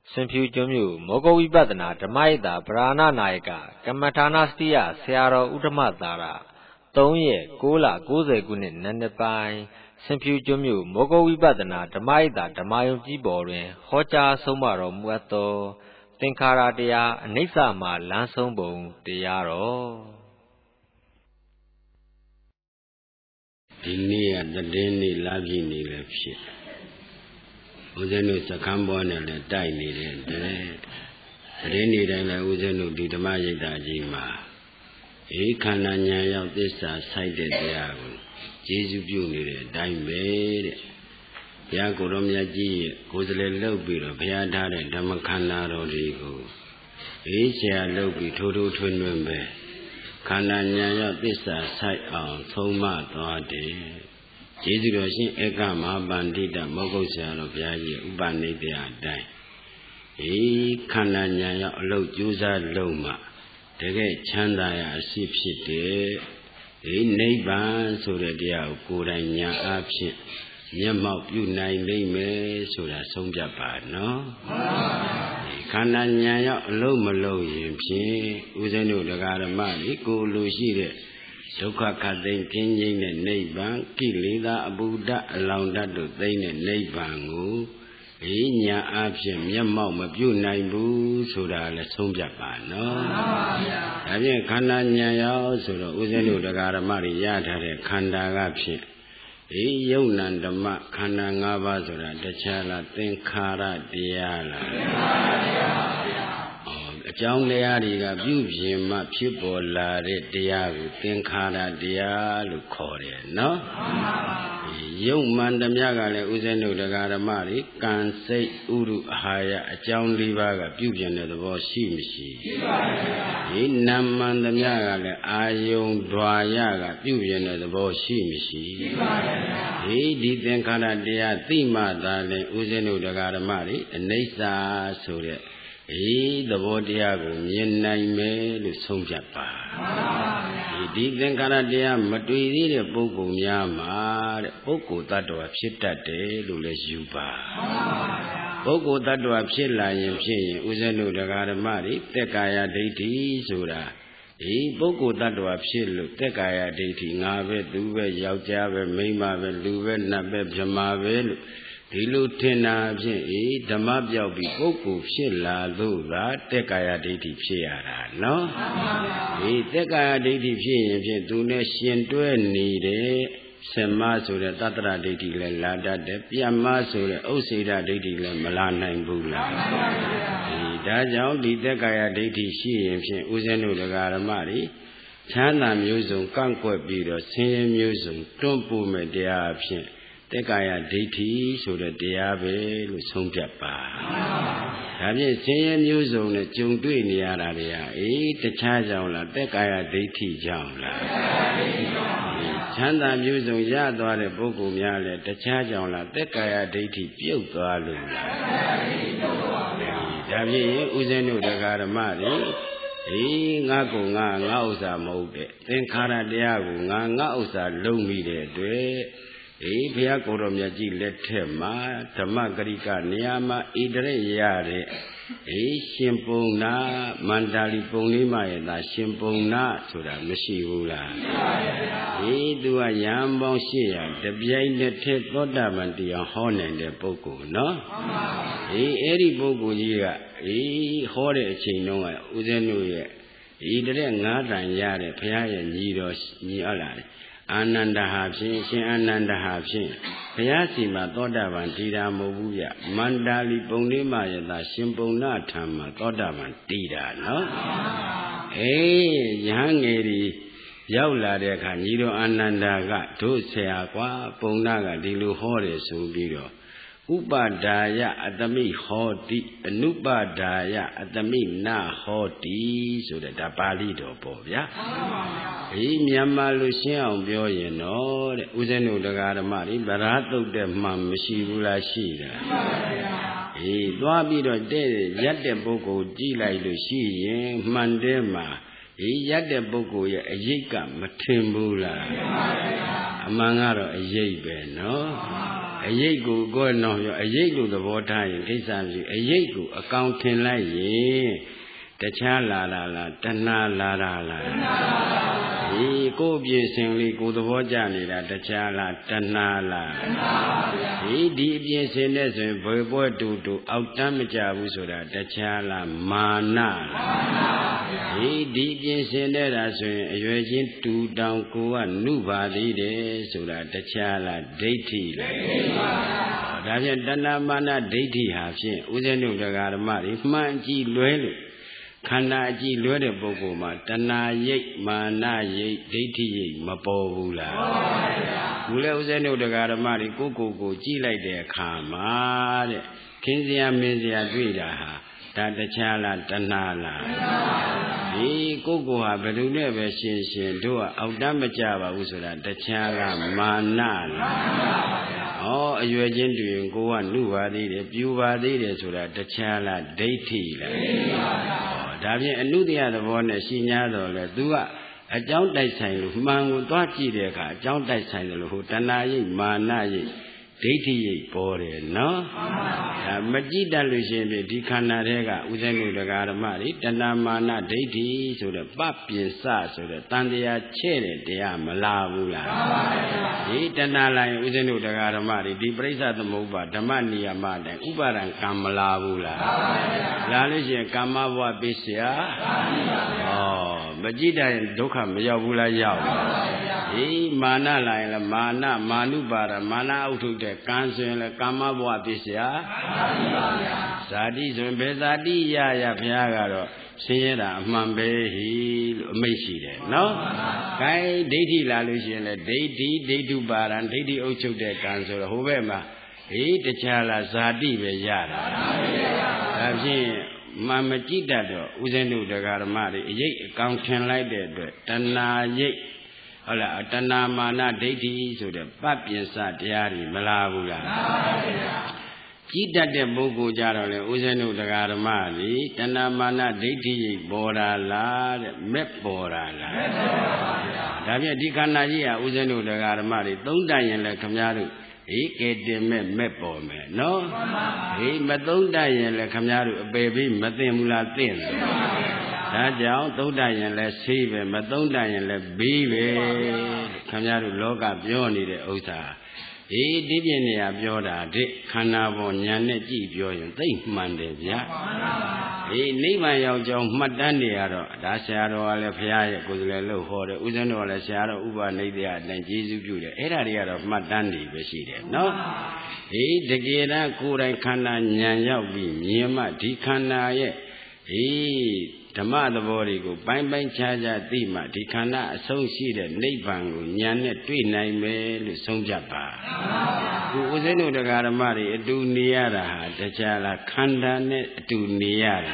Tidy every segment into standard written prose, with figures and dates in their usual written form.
စင်ဖြူကျွန်းမြို့မောဂဝိပဿနာဓမ္မယတဗရာဏနာယကကမ္မထာနာစတိယဆရာတော်ဥဒ္ဓမသာရ3ရက်6လ90ခုနှစ်နံနက်ပိုင်းစင်ဖြူကျွန်းမြို့မောဂဝိပဿနာဓမ္မယတဓမ္မယုံကြီးပေါ်တွင်ဟောကြားဆုံးမတော်မူအပ်သောသင်္ခါရတရားအနိစ္စမှလမ်းဆုံးပုံတရားတော်ဒီနေ့ကတည်င်းနေ့လာပြည့်နေလည်းဖြစ်ဦးဇင်းတို့စခန်းပေါ်နဲ့လည်းတိုက်နေတဲ့တည်င်းနေ့တိုင်းလည်းဦးဇင်းတို့ဒီဓမ္မရိပ်သာကြီးမှာဧခန္ဓာဉာဏ်ရောက်သစ္စာဆိုင်တဲ့တရားကိုကျေးဇူးပြုနေတဲ့အတိုင်းပဲတဲ့ဘုရားကိုယ်တော်မြတ်ကြီးရဲ့ကိုယ်စလဲလှုပ်ပြီးတော့ဘုရားထားတဲ့ဓမ္မခန္ဓာတော်တွေကိုအေးချာလှုပ်ပြီးထိုးထိုးထွင်းထွင်းပဲခန္ဓာဉာဏ်ရောက်သစ္စာဆိုင်အောင်သုံးမသွားတယ်ကျေးဇူးတော်ရှင်ဧကမဟာပန္တိတမောဂုတ်ဆရာတော်ဘုရားကြီးဥပနိဒေယအတိုင်းခန္ဓာဉာဏ်ရောက်အလုပ်ကြိုးစားလုံးမှတကယ်ချမ်းသာရအရှိဖြစ်တယ်နိဗ္ဗာန်ဆိုတဲ့တရားကိုကိုယ်တိုင်ဉာဏ်အားဖြင့်မျက်မှောက်ပြုနိုင်လိမ့်မယ်ဆိုတာဆုံးဖြတ်ပါနော်ခန္ဓာဉာဏ်ရောက်အလုံးမလုံးရင်ဖြင့်ဦးဇင်းတို့တရားဓမ္မကိုလိုရှိတဲ့ဒုက္ခခတ်သိမ်းကင်းငြိမ်းတဲ့နိဗ္ဗာန်ကိလေသာအပူဓာတ်အလောင်ဓာတ်တို့သိမ်းတဲ့နိဗ္ဗာန်ကိုဉာဏ်အားဖြင့်မျက်မှောက်မပြုနိုင်ဘူးဆိုတာလည်းဆုံးဖြတ်ပါနော်မှန်ပါဗျာဒါဖြင့်ခန္ဓာဉာဏ်ရောက်ဆိုတော့ဦးဇင်းတို့တရားဓမ္မတွေရထားတဲ့ခန္ဓာကဖြင့်ယုံနံဓမ္မခန္ဓာ၅ပါးဆိုတာတခြားလားသင်္ခါရတရားလားသင်္ခါရတရားပါဗျာအကြောင်းတရားတွေကပြုပြင်မှဖြစ်ပေါ်လာတဲ့တရားကိုသင်္ခါရတရားလို့ခေါ်တယ်နော်မှန်ပါပါယုံမှန်ဓမ္မကလည်းဥစဉ်တို့တရားဓမ္မတွေကံစိတ်ဥရုအာဟာရအကြောင်း၄ပါးကပြုပြင်တဲ့သဘောရှိမရှိရှိပါဗျာဒီနာမှန်ဓမ္မကလည်းအာယုံဓွာရကပြုပြင်တဲ့သဘောရှိမရှိရှိပါဗျာဒီသင်္ခါရတရားသိမှသာလည်းဥစဉ်တို့တရားဓမ္မတွေအနိစ္စဆိုတဲ့သဘောတရားကိုမြင်နိုင်မယ်လို့ဆုံးဖြတ်ပါဒီသင်္ခါရတရားမတွေ့သေးတဲ့ပုဂ္ဂိုလ်များမှာတဲ့ပုဂ္ဂိုလ်တ attva ဖြစ်တတ်တယ်လို့လည်းယူပါပုဂ္ဂိုလ်တ attva ဖြစ်လာရင်ဖြစ်ရင်ဥစဉ်တို့တရားဓမ္မတွေတက်ကာယဒိဋ္ဌိဆိုတာပုဂ္ဂိုလ်တ attva ဖြစ်လို့တက်ကာယဒိဋ္ဌိငါပဲသူပဲယောက်ျားပဲမိန်းမပဲလူပဲနတ်ပဲဗြဟ္မာပဲလို့ဒီလိုထင်တာဖြင့်ဓမ္မပြောက်ပြီးပုဂ္ဂိုလ်ဖြစ်လာလို့သာတက်ကာယဒိဋ္ဌိဖြစ်ရတာနော်တက်ကာယဒိဋ္ဌိဖြစ်ရင်ဖြင့်သူနဲ့ရှင်တွဲနေတဲ့စမဆိုတဲ့တတ္တရဒိဋ္ဌိလည်းလာတတ်တယ်ပြမဆိုတဲ့ဥစ္စေဒဒိဋ္ဌိလည်းမလာနိုင်ဘူးလားဒါကြောင့်ဒီတက်ကာယဒိဋ္ဌိရှိရင်ဖြင့်ဥစဉ်တို့တရားဓမ္မတွေချမ်းသာမျိုးစုံကန့်ကွက်ပြီးတော့ဆင်းရဲမျိုးစုံတွန်းပို့မဲ့တရားအဖြစ်တက်ကာယဒိဋ္ဌိဆိုတဲ့တရားပဲလို့ဆုံးဖြတ်ပါဒါဖြင့်ဆင်းရဲမျိုးစုံနဲ့ကြုံတွေ့နေရတာတွေကတခြားကြောင့်လားတက်ကာယဒိဋ္ဌိကြောင့်လားချမ်းသာမျိုးစုံရသွားတဲ့ပုဂ္ဂိုလ်များလည်းတခြားကြောင့်လားတက်ကာယဒိဋ္ဌိပြုတ်သွားလို့လားဒါဖြင့်ဥစဉ်တို့တရားဓမ္မတွေငါကိုငါဥစ္စာမဟုတ်တဲ့သင်္ခါရတရားကိုငါဥစ္စာလုံးမိတဲ့အတွက်ဘုရားကိုယ်တော်မြတ်ကြီးလက်ထက်မှာဓမ္မဂရိကနေရာမှာဣတရရတဲ့ရှင်ပုံနာမန္တာလီပုံလေးမှရဲ့သာရှင်ပုံနာဆိုတာမရှိဘူးလားရှိပါရဲ့သူကရံပေါင်း800တပြိုင်တည်းထက်သောတာပန်တရားဟောနိုင်တဲ့ပုဂ္ဂိုလ်နော်မှန်ပါဘူးအဲ့ဒီပုဂ္ဂိုလ်ကြီးကဟောတဲ့အချိန်တုန်းကဦးဇင်းတို့ရဲ့ဣတရ9တန်ရတဲ့ဘုရားရဲ့ညီတော်ညီဟုတ်လားအာနန္ဒဟာဖြင့်ရှင်အာနန္ဒဟာဖြင့်ဘုရားစီမှာသောတာပန်တည်တာမဟုတ်ဘူးဗျမန္တာလီပုံလေးမှရဲ့သာရှင်ပုံနာထံမှာသောတာပန်တည်တာနော်ရဟန်းငယ်ဒီရောက်လာတဲ့အခါညီတော်အာနန္ဒာကတို့ဆရာကွာပုံနာကဒီလိုဟောတယ်ဆိုပြီးတော့ဥပဒါယအတမိဟောတိအနုပဒါယအတမိနဟောတိဆိုတဲ့ဒါပါဠိတော်ပေါ့ဗျာမြန်မာလိုရှင်းအောင်ပြောရင်တော့တဲ့ဥစဉ်တို့တရားဓမ္မတွေဗရာတုတ်တဲ့မှမရှိဘူးလားရှိတယ်သွားပြီးတော့ရက်တဲ့ပုဂ္ဂိုလ်ကြည့်လိုက်လို့ရှိရင်မှန်တယ်မှာရက်တဲ့ပုဂ္ဂိုလ်ရဲ့အရေးကမထင်ဘူးလားအမှန်ကတော့အရေးပဲနော်အရိပ်ကိုကိုယ်တော်ပြောအရိပ်လို့သဘောထားရင်ကိစ္စမရှိအရိပ်ကိုအကောင်ထင်လိုက်ရင်တခြားလာတာလားတဏှာလာတာလားတဏှာလာပါဘူးဒီကိုယ်ပြည့်စင်လေးကိုယ်သဘောကျနေတာတခြားလားတဏှာလားတဏှာပါဗျာဒီအပြည့်စင်တဲ့ဆိုရင်ဘယ်ပွဲတူတူအောက်တမ်းမကြဘူးဆိုတာတခြားလားမာနလားမာနပါဗျာဒီအပြည့်စင်တဲ့တာဆိုရင်အရွယ်ချင်းတူတောင်ကိုကနုပါသေးတယ်ဆိုတာတခြားလားဒိဋ္ဌိလားဒိဋ္ဌိပါဗျာဒါဖြင့်တဏှာမာနဒိဋ္ဌိဟာဖြင့်ဦးဇင်းတို့တရားဓမ္မတွေမှန်ကြည့်လွဲလို့ခန္ဓာအကြည့်လွဲတဲ့ပုဂ္ဂိုလ်မှာတဏှာရိပ်မာနရိပ်ဒိဋ္ဌိရိပ်မပေါ်ဘူးလားပေါ်ပါဗျာဘုလဲဥစဉ်တို့တရားဓမ္မတွေကိုကြည့်လိုက်တဲ့အခါမှာတဲ့ခင်းစရာမင်းစရာတွေ့တာဟာဒါတခြားလားတဏှာလားတဏှာပါဗျာဒီကိုယ်ဟာဘယ်သူနဲ့ပဲရှင်တို့ကအောက်တမ်းမကြပါဘူးဆိုတာတခြားလားမာနလားမာနပါဗျာအရွယ်ချင်းတူရင်ကိုကနုပါသေးတယ်ပြူပါသေးတယ်ဆိုတာတခြားလားဒိဋ္ဌိလားဒိဋ္ဌိပါဗျာဒါဖြင့်အနုတ္တယသဘောနဲ့ရှိ냐တော့လေသူကအကြောင်းတိုက်ဆိုင်လို့မှန်ကိုသွားကြည့်တဲ့အခါအကြောင်းတိုက်ဆိုင်တယ်လို့ဟိုတဏှာရိပ်မာနရိပ်ဒိဋ္ဌိရိပ်ပေါ်တယ်နော်ဒါမကြည့်တတ်လို့ရှိရင်ဒီခန္ဓာတွေကဥစဉ်လူတရားဓမ္မတွေတဏှာမာနဒိဋ္ဌိဆိုတဲ့ပပြင်စဆိုတဲ့တန်တရားချဲ့တဲ့တရားမလာဘူးလားဒီတဏှာလာရင်ဥစဉ်လူတရားဓမ္မတွေဒီပရိစ္ဆသမုပ္ပါဓမ္မနိယမတိုင်ဥပါဒံကံမလာဘူးလားလာလို့ရှိရင်ကာမဘဝပိစ္ဆရာမကြည့်တဲ့ဒုက္ခမရောက်ဘူးလားရောက်ဒီမာနလာရင်လည်းမာနုပါဒမာနဥထုတဲ့ကံဆိုရင်လည်းကာမဘဝပိစ္ဆရာဇာတိဆိုရင်ဘယ်ဇာတိရဘုရားကတော့ဆင်းရဲတာအမှန်ပဲဟိလို့အမိတ်ရှိတယ်နော်။ခိုင်းဒိဋ္ဌိလာလို့ရှိရင်လည်းဒိဋ္ဌုပါဒံဒိဋ္ဌိအုပ်ချုပ်တဲ့ကံဆိုတော့ဟိုဘက်မှာတခြားလားဇာတိပဲရတာ။ဒါဖြင့်မကြည့်တတ်တော့ဥစဉ်တို့တရားဓမ္မတွေအရေးအကောင်ထင်လိုက်တဲ့အတွက်တဏှာရိပ်ဟုတ်လားတဏှာမာနဒိဋ္ဌိဆိုတဲ့ပပြင်စတရားတွေမလာဘူးလားမှန်ပါဗျာကြည်တတ်တဲ့ပုဂ္ဂိုလ်ကြတော့လေဥစဉ်တို့တရားဓမ္မတွေတဏှာမာနဒိဋ္ဌိပေါ်တာလားတဲ့မဲ့ပေါ်တာလားမဲ့ပေါ်ပါဗျာဒါဖြင့်ဒီခန္ဓာကြီးဟာဥစဉ်တို့တရားဓမ္မတွေသုံးတတ်ရင်လည်းခမည်းတော်ကဲတင်မဲ့ပေါ်မယ်နော်မသုံးတတ်ရင်လည်းခမည်းတော်အပေပြီးမသိဘူးလားသိတယ်ဒါကြောင့်သုံးတတ်ရင်လည်းဆေးပဲမသုံးတတ်ရင်လည်းဘေးပဲခင်ဗျားတို့လောကပြောနေတဲ့ဥစ္စာဒီပြင်းနေရပြောတာတဲ့ခန္ဓာပေါ်ညာနဲ့ကြည့်ပြောရင်သိမှန်တယ်ဗျာနိဗ္ဗာန်ရောက်ကြောင်းမှတ်တမ်းနေရတော့ဒါဆရာတော်ကလည်းဘုရားရဲ့ကိုယ်စလဲလို့ဟောတယ်ဦးဇင်းတော်ကလည်းဆရာတော်ဥပနိဒေယအတိုင်းကျေးဇူးပြုတယ်အဲ့ဒါတွေကတော့မှတ်တမ်းနေပဲရှိတယ်နော်တကယ်တမ်းကိုယ်တိုင်ခန္ဓာညာရောက်ပြီးမြင်မှဒီခန္ဓာရဲ့ဓမ္မသဘောတွေကိုပိုင်းခြားသိမှဒီခန္ဓာအဆုံးရှိတဲ့နိဗ္ဗာန်ကိုဉာဏ်နဲ့တွေ့နိုင်မယ်လို့ဆုံးဖြတ်ပါခုဦးဇင်းတို့တရားဓမ္မတွေအတူနေရတာဟာတခြားလားခန္ဓာနဲ့အတူနေရတာ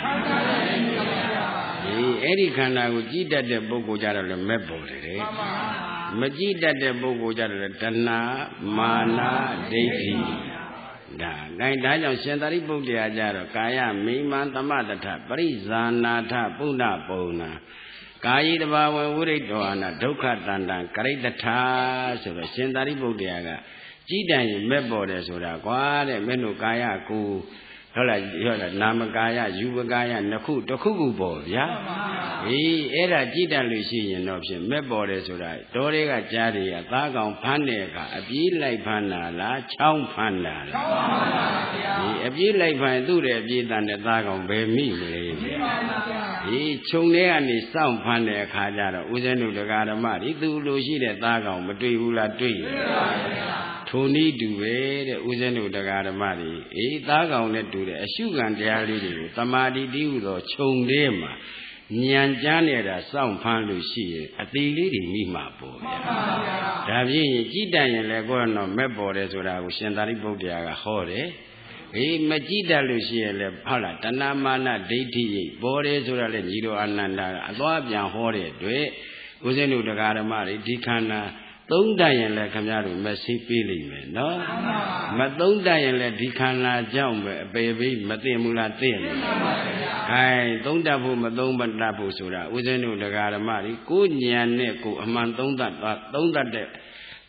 အဲ့ဒီခန္ဓာကိုကြည်တတ်တဲ့ပုဂ္ဂိုလ်ကြတော့လည်းမဲ့ပေါ်တယ်မကြည်တတ်တဲ့ပုဂ္ဂိုလ်ကြတော့လည်းတဏှာမာနဒိဋ္ဌိဒါကြောင့်ရှင်သာရိပုတ္တရာကြတော့ကာယမိမံသမတထပရိဇာနာထပုဏ္ဏပုံနာကာယိတဘာဝဝိရိတ္တောအနာဒုက္ခတန္တံကရိတ္တထာဆိုတော့ရှင်သာရိပုတ္တရာကကြည်တန်ရင်မဲ့ပေါ်တယ်ဆိုတာကွာတဲ့မင်းတို့ကာယကိုဟုတ်လားနာမကာယယူပကာယနှစ်ခုတစ်ခုခုပေါ်ဗျာအဲ့ဒါကြည်တန်လို့ရှိရင်တော့ဖြင့်မဲ့ပေါ်တယ်ဆိုတာတော်တွေကကြားတွေကသားကောင်ဖမ်းတဲ့အခါအပြေးလိုက်ဖမ်းတာလားချောင်းဖမ်းတာလားအပြေးလိုက်ဖမ်းသူ့ရဲ့အပြေးတန်တဲ့သားကောင်ဘယ်မိမလဲဗျာခြုံထဲကနေစောင့်ဖမ်းတဲ့အခါကျတော့ဦးဇင်းတို့တရားဓမ္မတွေသူ့လိုရှိတဲ့သားကောင်မတွေ့ဘူးလားတွေ့တယ်ထိုနည်းတူပဲတဲ့ဦးဇင်းတို့တရားဓမ္မတွေသားကောင်နဲ့တူတဲ့အရှုခံတရားလေးတွေကိုတမာတိတိဟုသောခြုံထဲမှာဉာဏ်ကြားနေတာစောင့်ဖမ်းလို့ရှိရင်အသေးလေးတွေမိမှာပေါ့ဗျာဒါဖြင့်ကြည်တတ်ရင်လည်းကိုယ်တော့မဲ့ပေါ်တယ်ဆိုတာကိုရှင်သာရိပုတ္တရာကဟောတယ်မကြည်တတ်လို့ရှိရင်လည်းဟုတ်လားတဏှာမာနဒိဋ္ဌိပေါ်တယ်ဆိုတာလည်းညီတော်အာနန္ဒာကအသွားပြန်ဟောတဲ့အတွက်ဦးဇင်းတို့တရားဓမ္မတွေဒီခန္ဓာသုံးတတ်ရင်လည်းခင်ဗျားတို့မသိပေးလိမ့်မယ်နော်မသုံးတတ်ရင်လည်းဒီခန္ဓာကြောင့်ပဲအပေပြီးမသိဘူးလားသိတယ်ခိုင်းသုံးတတ်ဖို့မသုံးတတ်ဖို့ဆိုတာဦးဇင်းတို့တရားဓမ္မတွေကိုဉာဏ်နဲ့ကိုအမှန်သုံးတတ်တဲ့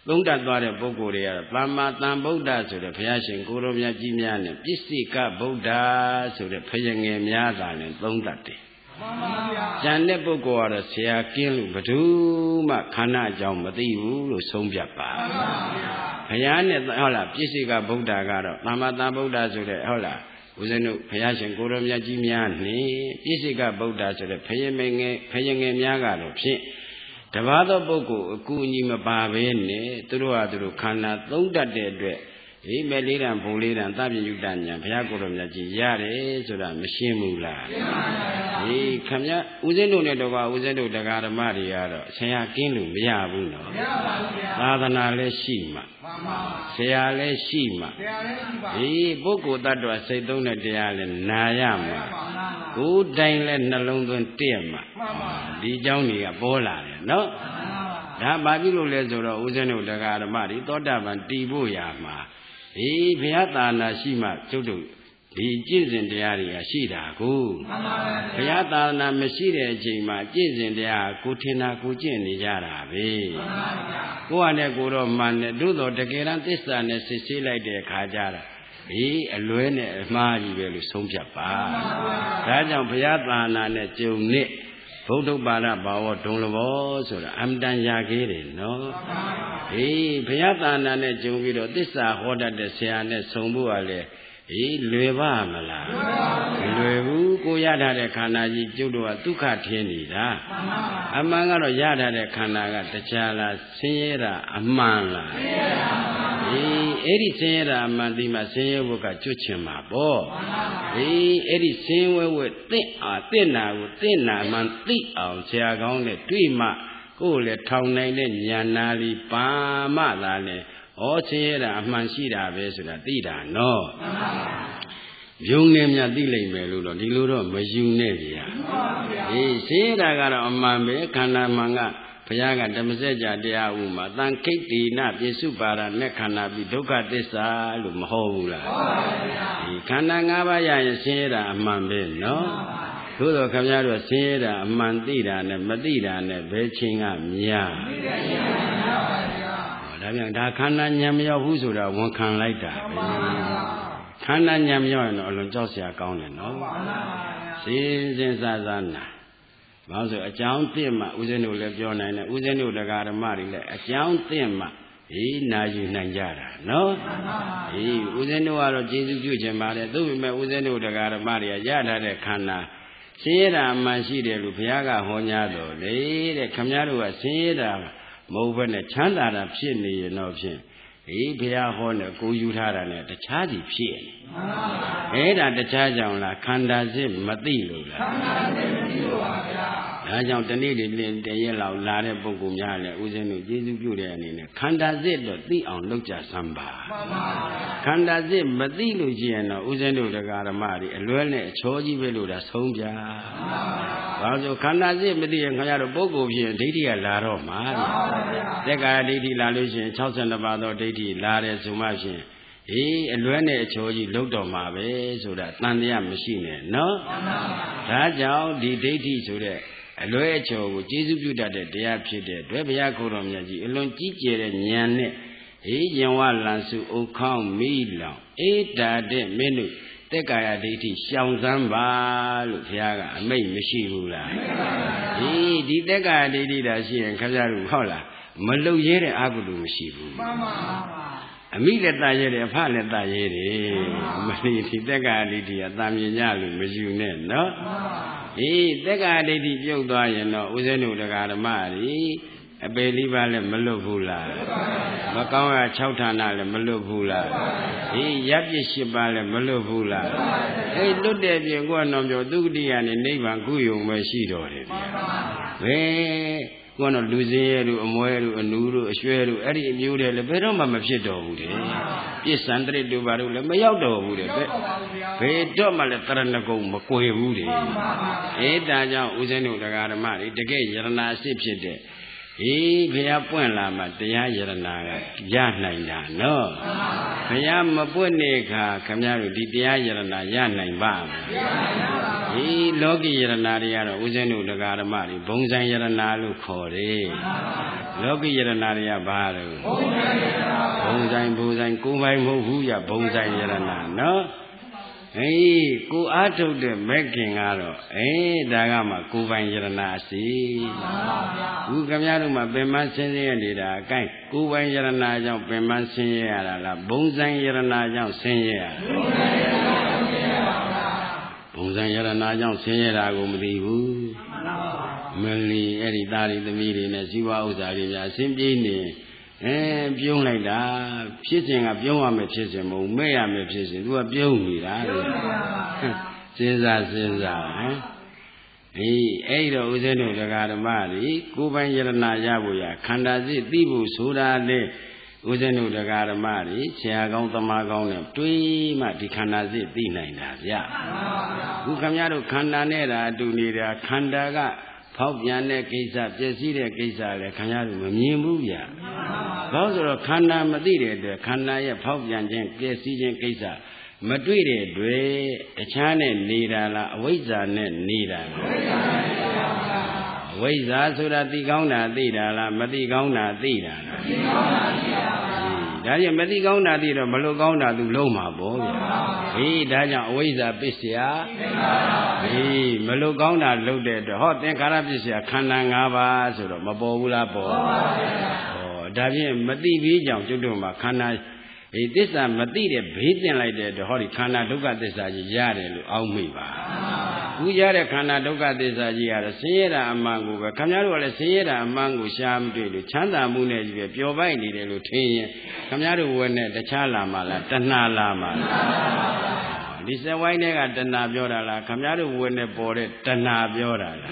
သုံးတတ်သွားတဲ့ပုဂ္ဂိုလ်တွေကတော့သမ္မာသမ္ဗုဒ္ဓဆိုတဲ့ဘုရားရှင်ကိုရောမြတ်ကြီးများနဲ့ပစ္စိကဗုဒ္ဓဆိုတဲ့ဘုရားငယ်များသာလည်းသုံးတတ်တယ်မှန်ပါဗျာကျန်တဲ့ပုဂ္ဂိုလ်ကတော့ဆရာကင်းလို့ဘယ်သူမှခန္ဓာအကြောင်းမသိဘူးလို့ဆုံးဖြတ်ပါမှန်ပါဗျာဘုရားနဲ့ဟုတ်လားပစ္စိကဗုဒ္ဓကတော့သမ္မာသမ္ဗုဒ္ဓဆိုတဲ့ဟုတ်လားဦးဇင်းတို့ဘုရားရှင်ကိုရောမြတ်ကြီးများနဲ့ပစ္စိကဗုဒ္ဓဆိုတဲ့ဘုရားငယ်များကတော့ဖြင့်တပါးသောပုဂ္ဂိုလ်အကူအညီမပါဘဲနဲ့သူတို့ဟာသူတို့ခန္ဓာသုံးတတ်တဲ့အတွက်ဒီမဲ့လေးတန်ဘုံလေးတန်သဗ္ဗညုတညာဘုရားကိုယ်တော်မြတ်ကြီးရတယ်ဆိုတာမရှင်းဘူးလားရှင်းပါပါဘုရားဒီခမည်းဦးဇင်းတို့နဲ့တော့ကဦးဇင်းတို့တရားဓမ္မတွေကတော့ဆရာကင်းလို့မရဘူးနော်မရပါဘူးဗျာသာသနာလည်းရှိမှမှန်ပါဆရာလည်းရှိမှဆရာလည်းရှိပါဒီပုဂ္ဂိုလ်တ attva စိတ်သုံးတဲ့တရားလည်းနာရမှာကိုယ်တိုင်လည်းနှလုံးသွင်းတည့်မှာမှန်ပါဒီเจ้าတွေကပေါ်လာတယ်နော်ဒါဘာဖြစ်လို့လဲဆိုတော့ဦးဇင်းတို့တရားဓမ္မတွေသောတာပန်တည်ဖို့ရမှာဒီဘုရားသာနာရှိမှကျုပ်တို့ဒီကျင့်စဉ်တရားတွေကရှိတာကိုမှန်ပါပါဘုရားသာနာမရှိတဲ့အချိန်မှာကျင့်စဉ်တရားကိုထင်တာကိုကျင့်နေကြတာပဲမှန်ပါပါကိုယ်ကလည်းကိုယ်တော့မှန်တယ်သို့တော်တကယ်တမ်းသစ္စာနဲ့စစ်ဆေးလိုက်တဲ့အခါကျတော့ဒီအလွဲနဲ့အမှားကြီးပဲလို့ဆုံးဖြတ်ပါမှန်ပါပါဒါကြောင့်ဘုရားသာနာနဲ့ကြုံနဲ့ဘုဒ္ဓပါဠဘာဝဒုံလဘောဆိုတာအမတန်ရခဲ့တယ်နော်ဟေးဘုရားသာနာနဲ့ကြုံပြီးတော့သစ္စာဟောတတ်တဲ့ဆရာနဲ့ဆုံဖို့ကလည်းလွယ်ပါမလားမလွယ်ဘူးကိုရထားတဲ့ခန္ဓာကြီးကျုပ်တို့ကဒုက္ခထင်းနေတာအမှန်ကတော့ရထားတဲ့ခန္ဓာကတရားလားဆင်းရဲတာအမှန်လားဆင်းရဲတာအမှန်အဲ့ဒီဆင်းရဲတာအမှန်ဒီမှာဆင်းရဲဘုကကျွတ်ချင်မှာပေါ့အဲ့ဒီဆင်းဝဲဝဲတင့်နာကိုတင့်နာမှန်သိအောင်ဆရာကောင်းနဲ့တွေ့မှကိုယ်လည်းထောင်နိုင်တဲ့ဉာဏ်နာလီပါမှသာလဲဩဆင်းရဲတာအမှန်ရှိတာပဲဆိုတာသိတာနော်မှန်ပါပါယုံနေမြသိလိမ့်မယ်လို့တော့ဒီလိုတော့မယူနဲ့ဗျာမှန်ပါဗျာဆင်းရဲတာကတော့အမှန်ပဲခန္ဓာမှန်ကဘုရားကဓမ္မစကြာတရားဥမှာတန်ခိတ်တိနပိစုပါရနဲ့ခန္ဓာပြီးဒုက္ခသစ္စာလို့မဟုတ်ဘူးလားမှန်ပါဗျာဒီခန္ဓာ၅ပါးရရင်ဆင်းရဲတာအမှန်ပဲနော်မှန်ပါသို့တော့ခင်ဗျားတို့ဆင်းရဲတာအမှန်သိတာနဲ့မသိတာနဲ့ဘယ်ချင်းကများသိတယ်ပါဗျာဒါပြန်ဒါခန္ဓာဉာဏ်မရောက်ဘူးဆိုတာဝန်ခံလိုက်တာပဲခန္ဓာဉာဏ်မရောက်ရင်တော့အလွန်ကြောက်စရာကောင်းတယ်နော်စဉ်းစားနာဘာလို့ဆိုအကြောင်းသိမှဦးဇင်းတို့လည်းပြောနိုင်တယ်ဦးဇင်းတို့တရားဓမ္မတွေလည်းအကြောင်းသိမှနာယူနိုင်ကြတာနော်ဦးဇင်းတို့ကတော့ကျေးဇူးပြုခြင်းပါတယ်သို့ပေမဲ့ဦးဇင်းတို့တရားဓမ္မတွေကရထားတဲ့ခန္ဓာဆင်းရဲတာမှန်ရှိတယ်လို့ဘုရားကဟောကြားတော်လေတဲ့ခမည်းတော်ကဆင်းရဲတာမဟုတ်ဘဲနဲ့ချမ်းသာတာဖြစ်နေရင်တော့ဖြင့်ဘုရားဟောနဲ့ကိုယူထားတာနဲ့တခြားစီဖြစ်နေအဲ့ဒါတခြားကြောင့်လားခန္ဓာစစ်မသိလို့လားခန္ဓာစစ်မသိလို့ပါဗျာဒါကြောင့်တနေ့တည်းလောက်လာတဲ့ပုဂ္ဂိုလ်များလည်းဦးဇင်းတို့ကျေးဇူးပြုတဲ့အနေနဲ့ခန္ဓာစစ်တော့သိအောင်လုပ်ကြစမ်းပါမှန်ပါဗျာခန္ဓာစစ်မသိလို့ရှိရင်တော့ဦးဇင်းတို့တရားဓမ္မတွေအလွဲနဲ့အချောကြီးပဲလို့ဒါဆုံးပြမှန်ပါဗျာဘာလို့ခန္ဓာစစ်မသိရင်ခင်ဗျားတို့ပုဂ္ဂိုလ်ဖြစ်ဒိဋ္ဌိကလာတော့မှာမှန်ပါဗျာသက္ကာဒိဋ္ဌိလာလို့ရှိရင်62ပါးသောဒိဋ္ဌိလာတယ်ဆိုမှဖြင့်အလွဲနဲ့အချောကြီးလုံးတော်မှာပဲဆိုတာတန်တရားမရှိနဲ့နော်မှန်ပါဗျာဒါကြောင့်ဒီဒိဋ္ဌိဆိုတဲ့အလွဲအချောကိုကျေးဇူးပြုတတ်တဲ့တရားဖြစ်တဲ့အတွက်ဘုရားကိုယ်တော်မြတ်ကြီးအလွန်ကြီးကျယ်တဲ့ဉာဏ်နဲ့ယံဝလန်စုဥခေါင်းမိလောင်တာတဲ့မင်းတို့တက်ကာယဒိဋ္ဌိရှောင်စမ်းပါလို့ဘုရားကအမိန့်မရှိဘူးလားမှန်ပါဗျာဒီတက်ကာယဒိဋ္ဌိတာရှိရင်ခင်ဗျားတို့ဟုတ်လားမလုံရဲတဲ့အကုသိုလ်မရှိဘူးမှန်ပါအမိလည်းတာရဲတယ်အဖလည်းတာရဲတယ်မလီဒီတက္ကဒိဋ္ဌိကတာမြင်ကြလို့မယူနဲ့နော်တက္ကဒိဋ္ဌိပြုတ်သွားရင်တော့ဦးဇင်းတို့တရားဓမ္မတွေအပေလေးပါးလည်းမလွတ်ဘူးလားမကောင်းရ6ဌာနလည်းမလွတ်ဘူးလားရပ်ပြစ်7ပါးလည်းမလွတ်ဘူးလားလွတ်တဲ့ပြင်ကတော့ပြောသုတိယနဲ့နိဗ္ဗာန်ကုယုံပဲရှိတော်တယ်ဗျာဘယ်ကတော့လူစင်းရဲတို့အမွဲတို့အနူးတို့အရွှဲတို့အဲ့ဒီအမျိုးတွေလည်းဘယ်တော့မှမဖြစ်တော်ဘူးတဲ့ပြစ္ဆန္တရတို့ဘာတို့လည်းမရောက်တော်ဘူးတဲ့ဘယ်တော့မှလည်းတရဏဂုံမကွယ်ဘူးတဲ့ဒါကြောင့်ဦးဇင်းတို့တရားဓမ္မတွေတကယ်ယရဏအစစ်ဖြစ်တဲ့ဘုရားပွင့်လာမှတရားယရနာကရနိုင်တာနော်ဘုရားမပွင့်တဲ့အခါခင်ဗျားတို့ဒီတရားယရနာရနိုင်ပါ့မလားလောကီယရနာတွေကတော့ဦးဇင်းတို့တရားဓမ္မတွေဘုံဆိုင်ယရနာလို့ခေါ်တယ်လောကီယရနာတွေကဘာလို့ဘုံဆိုင်ဘူဆိုင်ကိုယ်ပိုင်မဟုတ်ဘူးရဘုံဆိုင်ယရနာနော်ကိုအားထုတ်တဲ့မဲ့ခင်ကတော့ဒါကမှကိုယ်ပိုင်ယရနာစီခုခင်ဗျားတို့မှပင်မဆင်းရဲနေတာအကိုင်းကိုယ်ပိုင်ယရနာကြောင့်ပင်မဆင်းရဲရတာလားဘုံဆိုင်ယရနာကြောင့်ဆင်းရဲရတာဘုံဆိုင်ယရနာကြောင့်ဆင်းရဲတာကိုမသိဘူးမလီအဲ့ဒီသားတွေသမီးတွေနဲ့ဇီဝဥစ္စာတွေများအစဉ်ပြေးနေပြုံးလိုက်တာဖြစ်စဉ်ကပြုံးရမယ်ဖြစ်စဉ်မဟုတ်မဲ့ရမယ်ဖြစ်စဉ်သူကပြုံးနေတာလေစဉ်းစားဟမ်အဲ့တော့ဦးဇင်းတို့တရားဓမ္မတွေကိုယ်ပိုင်ယရနာရဖို့ရခန္ဓာစိတ်သိဖို့ဆိုတာလေဦးဇင်းတို့တရားဓမ္မတွေဆရာကောင်းသမားကောင်းနဲ့တွေးမှဒီခန္ဓာစိတ်သိနိုင်တာဗျခုခင်ဗျားတို့ခန္ဓာနဲ့တာအတူနေတာခန္ဓာကဖောက်ပြန်တဲ့ကိစ္စပျက်စီးတဲ့ကိစ္စလည်းခင်ဗျားတို့မမြင်ဘူးဗျာဘာလို့ဆိုတော့ခန္ဓာမသိတဲ့အတွက်ခန္ဓာရဲ့ဖောက်ပြန်ခြင်းပျက်စီးခြင်းကိစ္စမတွေ့တဲ့အတွက်တခြားနဲ့နေတာလားအဝိဇ္ဇာနဲ့နေတာလားအဝိဇ္ဇာဆိုတာသိကောင်းတာသိတာလားမသိကောင်းတာသိတာလားသိကောင်းတာသိတာဒါကြောင့်မသိကောင်းတာသိတော့မလို့ကောင်းတာသူလုံးမှာပေါ့ဗျာဒါကြောင့်အဝိဇ္ဇာပစ္စယမလို့ကောင်းတာလုပ်တဲ့အတွက်ဟောသင်္ခါရပစ္စယခန္ဓာ၅ပါးဆိုတော့မပေါ်ဘူးလားပေါ်ပါပါဘုရားဒါဖြင့်မသိပြီးကြောင့်ကျွတ်တို့မှာခန္ဓာသစ္စာမသိတဲ့ဘေးတင်လိုက်တဲ့အတွက်ဟောဒီခန္ဓာဒုက္ခသစ္စာကြီးရတယ်လို့အောက်မိပါခုရတဲ့ခန္ဓာဒုက္ခသစ္စာကြီးကတော့ဆင်းရဲတာအမှန်ကိုပဲခင်ဗျားတို့ကလည်းဆင်းရဲတာအမှန်ကိုရှားမတွေ့လို့ချမ်းသာမှုနဲ့ကြီးပဲပျော်ပိုက်နေတယ်လို့ထင်ရင်ခင်ဗျားတို့ဝယ်နဲ့တခြားလာမှလားတဏှာလာမှလားဒီစက်ဝိုင်းတွေကတဏှာပြောတာလားခင်ဗျားတို့ဝယ်နဲ့ပေါ်တဲ့တဏှာပြောတာလား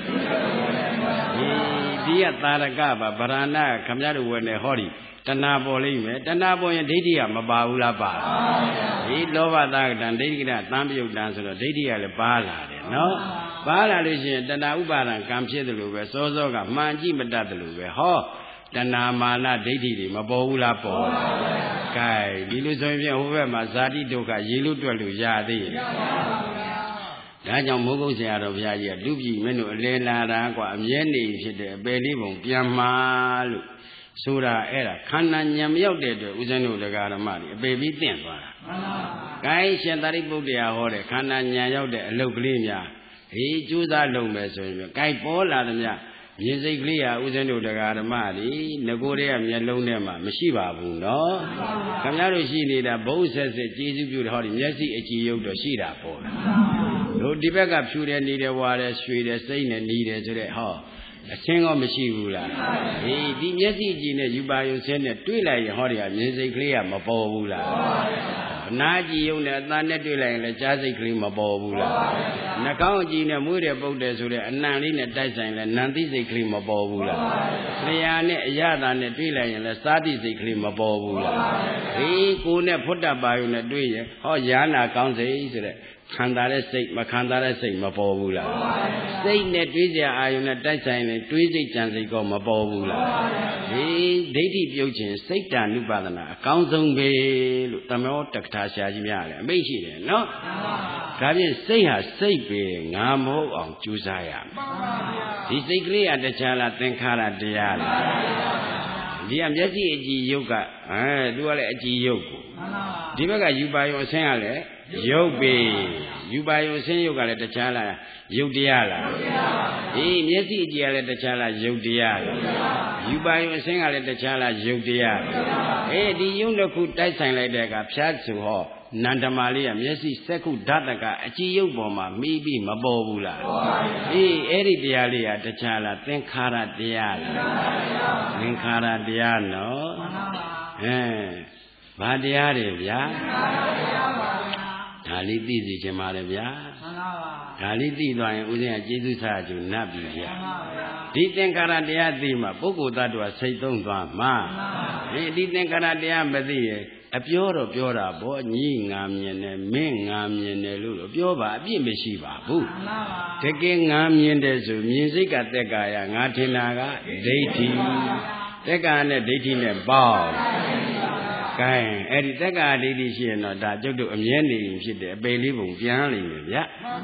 ဒီကတာရကပါဗရဏခင်ဗျားတို့ဝယ်နဲ့ဟောဒီတဏှာပေါ်လိမ့်မယ်တဏှာပေါ်ရင်ဒိဋ္ဌိကမပါဘူးလားပါလောဘသာကတံဒိဋ္ဌိကတံပြုတ်တံဆိုတော့ဒိဋ္ဌိကလည်းပါလာတယ်နော်ပါလာလို့ရှိရင်တဏှာဥပါဒံကံဖြစ်တယ်လို့ပဲစောစောကမှန်ကြည့်မတတ်တယ်လို့ပဲဟောတဏှာမာနဒိဋ္ဌိတွေမပေါ်ဘူးလားပေါ်ပါဘူးကဲဒီလိုဆိုရင်ဟိုဘက်မှာဇာတိဒုက္ခရေလို့တွက်လို့ရသေးရဲ့ဒါကြောင့်မိုးကုတ်ဆရာတော်ဘုရားကြီးကလူပြည်မင်းတို့အလဲလာတာကွာအမြဲနေဖြစ်တဲ့အပယ်လေးပုံပြန်မှာလို့ဆိုတာအဲ့ဒါခန္ဓာဉာဏ်မရောက်တဲ့အတွက်ဦးဇင်းတို့တရားဓမ္မတွေအပေပြီးတင့်သွားတာမှန်ပါဘူး။ဂိုင်းရှင်သာရိပုတ္တရာဟောတဲ့ခန္ဓာဉာဏ်ရောက်တဲ့အလုပ်ကလေးများကြိုးစားလုပ်မယ်ဆိုရင်ဂိုင်းပေါ်လာသမျှမြင်စိတ်ကလေးဟာဦးဇင်းတို့တရားဓမ္မတွေငကိုယ်ရဲ့မျက်လုံးထဲမှာမရှိပါဘူးနော်။ခင်ဗျားတို့ရှိနေတာဘုံဆက်ဆက်ကျေးဇူးပြုတဲ့ဟောဒီမျက်စိအကြည်ယုတ်တော့ရှိတာပေါ့။တို့ဒီဘက်ကဖြူတယ်နေတယ်ဝါတယ်ရွှေတယ်စိမ့်တယ်နီးတယ်ဆိုတဲ့ဟောအချင်းကောမရှိဘူးလားဒီမျက်စိကြည့်နဲ့ယူပါယုံဆင်းနဲ့တွေ့လိုက်ရင်ဟောဒီဟာမြင်စိတ်ကလေးကမပေါ်ဘူးလားနားကြည့်ုံနဲ့အသားနဲ့တွေ့လိုက်ရင်လည်းကြားစိတ်ကလေးမပေါ်ဘူးလားနှာခေါင်းကြည့်နဲ့မွေးတယ်ပုတ်တယ်ဆိုတဲ့အနံလေးနဲ့တိုက်ဆိုင်လဲနံသိစိတ်ကလေးမပေါ်ဘူးလားလျှာနဲ့အရသာနဲ့တွေ့လိုက်ရင်လည်းစားတိစိတ်ကလေးမပေါ်ဘူးလားကိုယ်နဲ့ဖွတ်တပါယုံနဲ့တွေ့ရင်ဟောယာနာကောင်းစိတ်ဆိုတဲ့ခံစားတဲ့စိတ်မခံစားတဲ့စိတ်မပေါ်ဘူးလားစိတ်နဲ့တွေးကြအာယုံနဲ့တိုက်ဆိုင်ရင်တွေးစိတ်ကြံစိတ်ကောမပေါ်ဘူးလားဒိဋ္ဌိပြုတ်ခြင်းစိတ်တ ानु ပါဒနာအကောင်းဆုံးပဲလို့တမောတက္ကထာဆရာကြီးများလည်းအမိန့်ရှိတယ်နော်ဒါဖြင့်စိတ်ဟာစိတ်ပဲငါမဟုတ်အောင်ကြိုးစားရမယ်ဒီစိတ်ကလေးကတခြားလားသင်္ခါရတရားလားဒီကမျက်စိအကြည်ယုတ်ကသူကလည်းအကြည်ယုတ်ကိုဒီဘက်ကယူပါယုံအဆင်းကလည်းရုပ်ပေယူပါယုံဆင်းရုပ်ကလည်းတခြားလားရုပ်တရားလားမျက်စိအကြည့်ကလည်းတခြားလားရုပ်တရားလားယူပါယုံဆင်းကလည်းတခြားလားရုပ်တရားဒီယုံတစ်ခုတိုက်ဆိုင်လိုက်တဲ့အခါဖြားစုဟောနန္ဒမာလေးကမျက်စိစက္ခုဓာတကအကြည်ယုတ်ပေါ်မှာမိပြီးမပေါ်ဘူးလားအဲ့ဒီတရားလေးကတခြားလားသင်္ခါရတရားလားသင်္ခါရတရားနော်ဘာတရားတွေဗျာဒါလေးသိစီခြင်းပါလေဗျာမှန်ပါပါဒါလေးသိသွားရင်ဦးဇင်းကကျေးဇူးဆရာကျူနတ်ပြီဗျာဒီသင်္ခါရတရားသိမှပုဂ္ဂိုလ်သတ္တဝါစိတ်သုံးသွားမှာဒီသင်္ခါရတရားမသိရင်အပြောတော့ပြောတာပေါ့ညီငါမြင်တယ်မင်းငါမြင်တယ်လို့ပြောပါအပြစ်မရှိပါဘူးတကယ်ငါမြင်တယ်ဆိုမြင်စိတ်ကတက်ကာယငါထင်တာကဒိဋ္ဌိတက်ကာနဲ့ဒိဋ္ဌိနဲ့ပေါင်းကဲအဲ့ဒီတက်ကာဒိဋ္ဌိရှိရင်တော့ဒါကျုပ်တို့အမြဲနေရင်ဖြစ်တယ်အပေလေးပုံပြန်လိမ့်မယ်ဗျ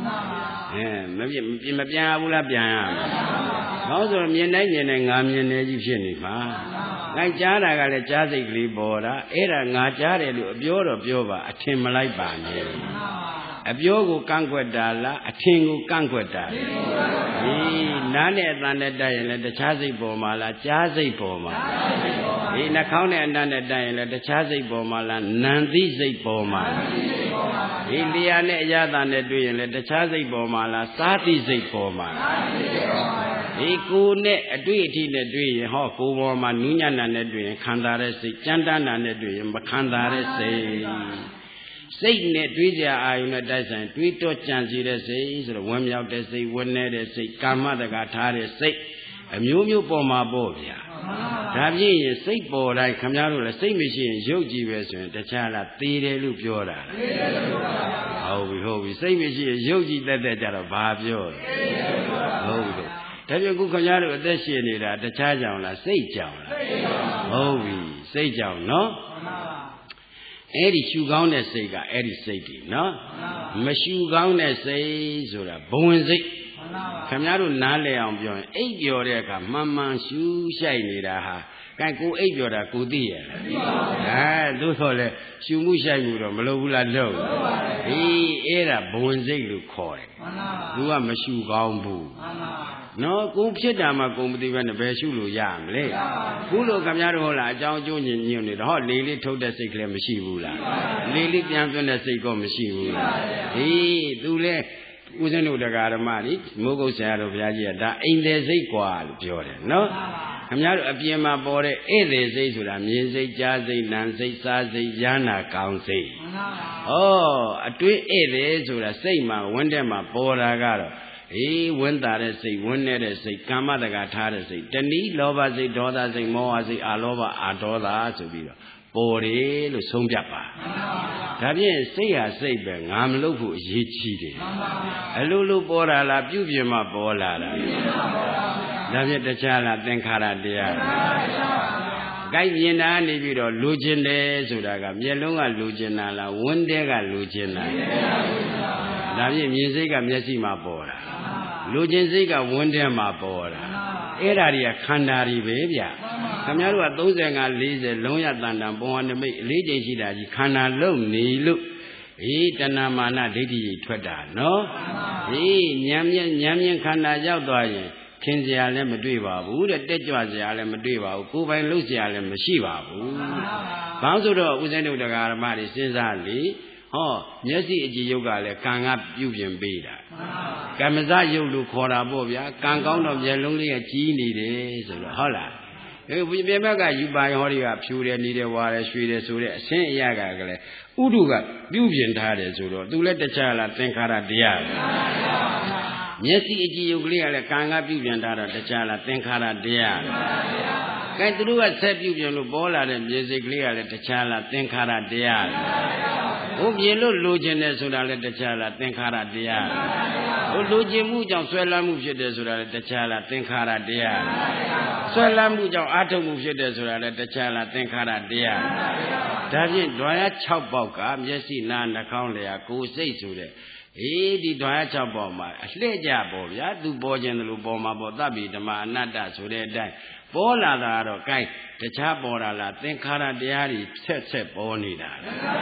မပြန်ဘူးလားပြန်ရမယ်ဘာလို့ဆိုမြင်တိုင်းမြင်တိုင်းငါမြင်တယ်ကြီးဖြစ်နေမှာငါကြားတာကလည်းကြားစိတ်ကလေးပေါ်တာအဲ့ဒါငါကြားတယ်လို့အပြောတော့ပြောပါအထင်မလိုက်ပါနဲ့အပြောကိုကန့်ကွက်တာလားအထင်ကိုကန့်ကွက်တာဒီနားနဲ့အသံနဲ့တိုက်ရင်လည်းတခြားစိတ်ပေါ်မှာလားကြားစိတ်ပေါ်မှာဒီနှာခေါင်းနဲ့အနံ့နဲ့တိုက်ရင်လည်းတခြားစိတ်ပေါ်မှာလားနံသိစိတ်ပေါ်မှာဒီလျာနဲ့အရသာနဲ့တွေ့ရင်လည်းတခြားစိတ်ပေါ်မှာလားစားသိစိတ်ပေါ်မှာဒီကိုယ်နဲ့အတွေ့အထိနဲ့တွေ့ရင်ဟောကိုယ်ပေါ်မှာနူးညံ့တာနဲ့တွေ့ရင်ခံစားတဲ့စိတ်ကြမ်းတမ်းတာနဲ့တွေ့ရင်မခံစားတဲ့စိတ်စိတ်နဲ့တွေးကြအာယုနဲ့တိုက်ဆိုင်တွေးတော့ကြံစီတဲ့စိတ်ဆိုတော့ဝမ်းမြောက်တဲ့စိတ်ဝန်းနေတဲ့စိတ်ကာမတက္ကထားတဲ့စိတ်အမျိုးမျိုးပေါ်မှာပေါ့ဗျာဒါဖြင့်ရင်စိတ်ပေါ်တိုင်းခမများတို့လည်းစိတ်မရှိရင်ရုပ်ကြည့်ပဲဆိုရင်တခြားလားသေတယ်လို့ပြောတာဟုတ်ပြီစိတ်မရှိရင်ရုပ်ကြည့်တက်ကြတော့ဘာပြောဟုတ်ပြီဒါဖြင့်ခုခမများတို့အသက်ရှင်နေတာတခြားကြောင်လားစိတ်ကြောင်လားဟုတ်ပြီစိတ်ကြောင်နော်အဲ့ဒီရှူကောင်းတဲ့စိတ်ကအဲ့ဒီစိတ်တွေနော်မရှူကောင်းတဲ့စိတ်ဆိုတာဘဝင်စိတ်ခင်ဗျားတို့နားလည်အောင်ပြောရင်အိပ်ပျော်တဲ့အခါမှန်မှန်ရှူရှိုက်နေတာဟာကဲကိုအိပ်ပျော်တာကိုသိရလားသို့တော့လေရှူမှုရှိုက်မှုတော့မလုပ်ဘူးလားလုပ်အဲ့ဒါဘဝင်စိတ်လို့ခေါ်တယ်သူကမရှူကောင်းဘူးနော်ကိုဖြစ်တာမှကိုမသိဘဲနဲ့ဘယ်ရှုလို့ရမလဲခုလိုခင်ဗျားတို့ဟုတ်လားအကြောင်းအကျိုးညင်ညွတ်နေတော့ဟောလေလေးထုတ်တဲ့စိတ်ကလေးမရှိဘူးလားလေလေးပြန်ပြတဲ့စိတ်ကောမရှိဘူးလားသူလဲဦးဇင်းတို့တရားဓမ္မတွေမိုးကုတ်ဆရာတော်ဘုရားကြီးကဒါအိမ်သေးစိတ်กว่าလို့ပြောတယ်နော်ခင်ဗျားတို့အပြင်မှာပေါ်တဲ့ဧည့်သည်စိတ်ဆိုတာမြင်စိတ်ကြားစိတ်နာမ်စိတ်စားစိတ်ရားနာကောင်းစိတ်အတွင်းဧည့်သည်ဆိုတာစိတ်မှာဝန်းထဲမှာပေါ်တာကတော့ဝန်းတာတဲ့စိတ်ဝန်းနေတဲ့စိတ်ကာမတက္ကထားတဲ့စိတ်တဏှိလောဘစိတ်ဒေါသစိတ်မောဟစိတ်အာလောဘအာဒေါသဆိုပြီးတော့ပေါ်တယ်လို့ဆုံးဖြတ်ပါဒါဖြင့်စိတ်ဟာစိတ်ပဲငါမလုပ်ဖို့အရေးကြီးတယ်အလိုလိုပေါ်လာလားပြုပြင်မှပေါ်လာတာဒါဖြင့်တခြားလားသင်္ခါရတရားကိုက်မြင်တာနေပြီးတော့လူကျင်တယ်ဆိုတာကမျက်လုံးကလူကျင်တာလားဝန်းတဲကလူကျင်တာဒါဖြင့်မြင်စိတ်ကမျက်စိမှာပေါ်တာလူကျင်စိတ်ကဝန်းထဲမှာပေါ်တာအဲ့ဓာတွေကခန္ဓာတွေပဲဗျခင်ဗျားတို့က35 40လုံးရတန်တန်ပုံဝနမိတ်အလေးချိန်ရှိတာကြီးခန္ဓာလုံနေလို့တဏမာနဒိဋ္ဌိကြီးထွက်တာနော်ဉာဏ်မြင်ခန္ဓာရောက်သွားရင်ခင်စရာလည်းမတွေ့ပါဘူးတဲ့တက်ကြွစရာလည်းမတွေ့ပါဘူးကိုယ်ပိုင်လုပ်စရာလည်းမရှိပါဘူးဘာလို့ဆိုတော့ဦးဇင်းတို့တရားဓမ္မတွေစဉ်းစားလေမျက်စိအကြည့်ယုတ်ကလည်းကံကပြုပြင်ပေးတာကမ္မဇယုတ်လို့ခေါ်တာပေါ့ဗျာကံကောင်းတော့မျက်လုံးလေးကကြီးနေတယ်ဆိုတော့ဟုတ်လားပြင်ဘက်ကယူပါဟောတွေကဖြူတယ်နေတယ်ဝါတယ်ရွှေတယ်ဆိုတဲ့အဆင်းအရာကလည်းဥဒုကပြုပြင်ထားတယ်ဆိုတော့သူလည်းတခြားလားသင်္ခါရတရားမျက်စိအကြည့်ယုတ်ကလေးကလည်းကံကပြုပြင်ထားတော့တခြားလားသင်္ခါရတရားကဲသူတို့ကဆက်ပြုပြင်လို့ပေါ်လာတဲ့မျက်စိကလေးကလည်းတခြားလားသင်္ခါရတရားဟိုမြင်လို့လိုချင်တယ်ဆိုတာလည်းတခြားလားသင်္ခါရတရားဟိုလိုချင်မှုကြောင့်ဆွဲလန်းမှုဖြစ်တယ်ဆိုတာလည်းတခြားလားသင်္ခါရတရားဆွဲလန်းမှုကြောင့်အာထုံမှုဖြစ်တယ်ဆိုတာလည်းတခြားလားသင်္ခါရတရားဒါဖြင့်ဓွာရ6ပေါက်ကမျက်စိနားနှာခေါင်းလျာကိုယ်စိတ်ဆိုတဲ့ဒီဓွာရ6ပေါက်မှာအလှည့်ကြပေါ့ဗျာသူပေါ်ခြင်းတယ်လို့ပေါ်မှာပေါ့သဗ္ဗေဓမ္မအနတ္တဆိုတဲ့အတိုင်းပေါ်လာတာတော့ကိုက်တခြားပေါ်လာလားသင်္ခါရတရားတွေဆက်ပေါ်နေတာ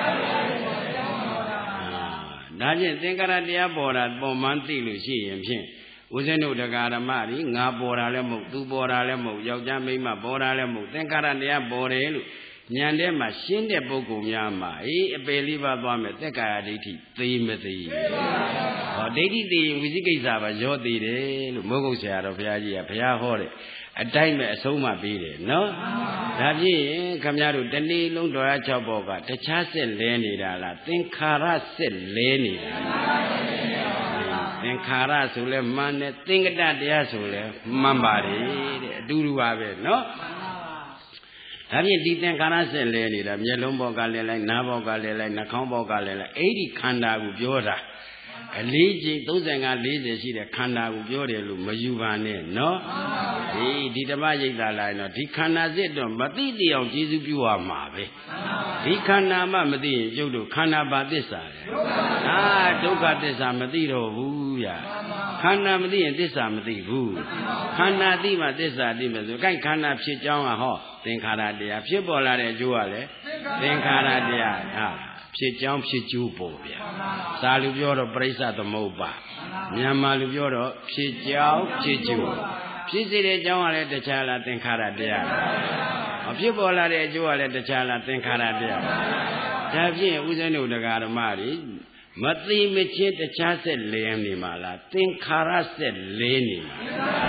ဒါဖြင့်သင်္ခါရတရားပေါ်တာပုံမှန်သိလို့ရှိရင်ဖြင့်ဦးဇင်းတို့တရားဓမ္မတွေငါပေါ်တာလည်းမဟုတ်သူပေါ်တာလည်းမဟုတ်ယောက်ျားမိန်းမပေါ်တာလည်းမဟုတ်သင်္ခါရတရားပေါ်တယ်လို့ဉာဏ်ထဲမှာရှင်းတဲ့ပုဂ္ဂိုလ်များမှာအပယ်လေးပါးသွားမယ်သက်ကာယဒိဋ္ဌိသိမသိဒိဋ္ဌိသိရင်ဝိသိကိစ္စပါရောသေးတယ်လို့မိုးကုတ်ဆရာတော်ဘုရားကြီးကဘုရားဟောတယ်အတိုင်းပဲအဆုံးမပေးတယ်နော်ဒါဖြင့်ခင်ဗျားတို့တနေ့လုံးတော်ရ6ဘောကတခြားစစ်လဲနေတာလားသင်္ခါရစစ်လဲနေတာသင်္ခါရဆိုလဲမှန်တယ်သင်္ကတတရားဆိုလဲမှန်ပါတယ်တဲ့အတူတူပါပဲနော်ဒါဖြင့်ဒီသင်္ခါရဆက်လဲနေတာမျက်လုံးဘောကလဲလိုက်နားဘောကလဲလိုက်နှာခေါင်းဘောကလဲလိုက်အဲ့ဒီခန္ဓာကိုပြောတာအလေးချိန်35 40ရှိတဲ့ခန္ဓာကိုပြောတယ်လို့မယူပါနဲ့နော်ဒီဓမ္မရိပ်သာလာရင်တော့ဒီခန္ဓာစစ်တော့မသိတိအောင်ကျေစုပြုရမှာပဲဒီခန္ဓာမှမသိရင်ကျုပ်တို့ခန္ဓာပါသစ္စာလေဒုက္ခသစ္စာမသိတော့ဘူးဗျာခန္ဓာမသိရင်သစ္စာမသိဘူးခန္ဓာသိမှသစ္စာသိမယ်ဆိုကိုက်ခန္ဓာဖြစ်ကြောင်းကဟောသင်္ခါရတရားဖြစ်ပေါ်လာတဲ့အကျိုးကလည်းသင်္ခါရတရားဖြစ်ကြောင်းဖြစ်ကျိုးပေါ်ဗျာစာလူပြောတော့ပရိစ္ဆသမုပ္ပါမြန်မာလူပြောတော့ဖြစ်ကြောင်းဖြစ်ကျိုးဖြစ်စေတဲ့အကြောင်းကလည်းတခြားလားသင်္ခါရတရားဖြစ်ပေါ်လာတဲ့အကျိုးကလည်းတခြားလားသင်္ခါရတရားဒါဖြင့်ဦးဇင်းတို့တရားဓမ္မတွေမသိမချင်းတခြားဆက်လဲနေမှာလားသင်္ခါရဆက်လဲနေမှာ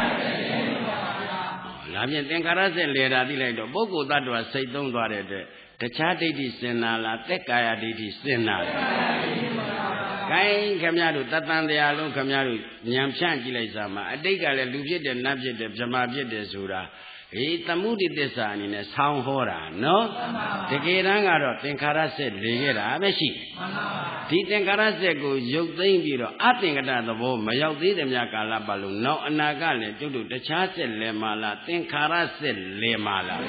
လားဖြင့်သင်္ခါရဆက်လဲတာသိလိုက်တော့ပုဂ္ဂိုလ်တ attva စိတ်သုံးသွားတဲ့အတွက်တခြားဒိဋ္ဌိစင်နာလားသက်ကာယဒိဋ္ဌိစင်နာလားခိုင်းခမရတို့တတန်တရားလုံးခမရတို့ဉာဏ်ဖြန့်ကြည့်လိုက်စမ်းမှာအတိတ်ကလည်းလူဖြစ်တယ်နတ်ဖြစ်တယ်ဗြဟ္မာဖြစ်တယ်ဆိုတာသမုဒိသစ္စာအနေနဲ့ဆောင်းဟောတာနော်တကယ်တမ်းကတော့သင်္ခါရဆက်လေခဲ့တာပဲရှိဒီသင်္ခါရဆက်ကိုရုပ်သိမ်းပြီးတော့အသင်္ကတသဘောမရောက်သေးတဲ့မြတ်ကာလပတ်လုံးနောက်အနာကလည်းကျုပ်တို့တခြားဆက်လဲမှာလားသင်္ခါရဆက်လဲမှာလား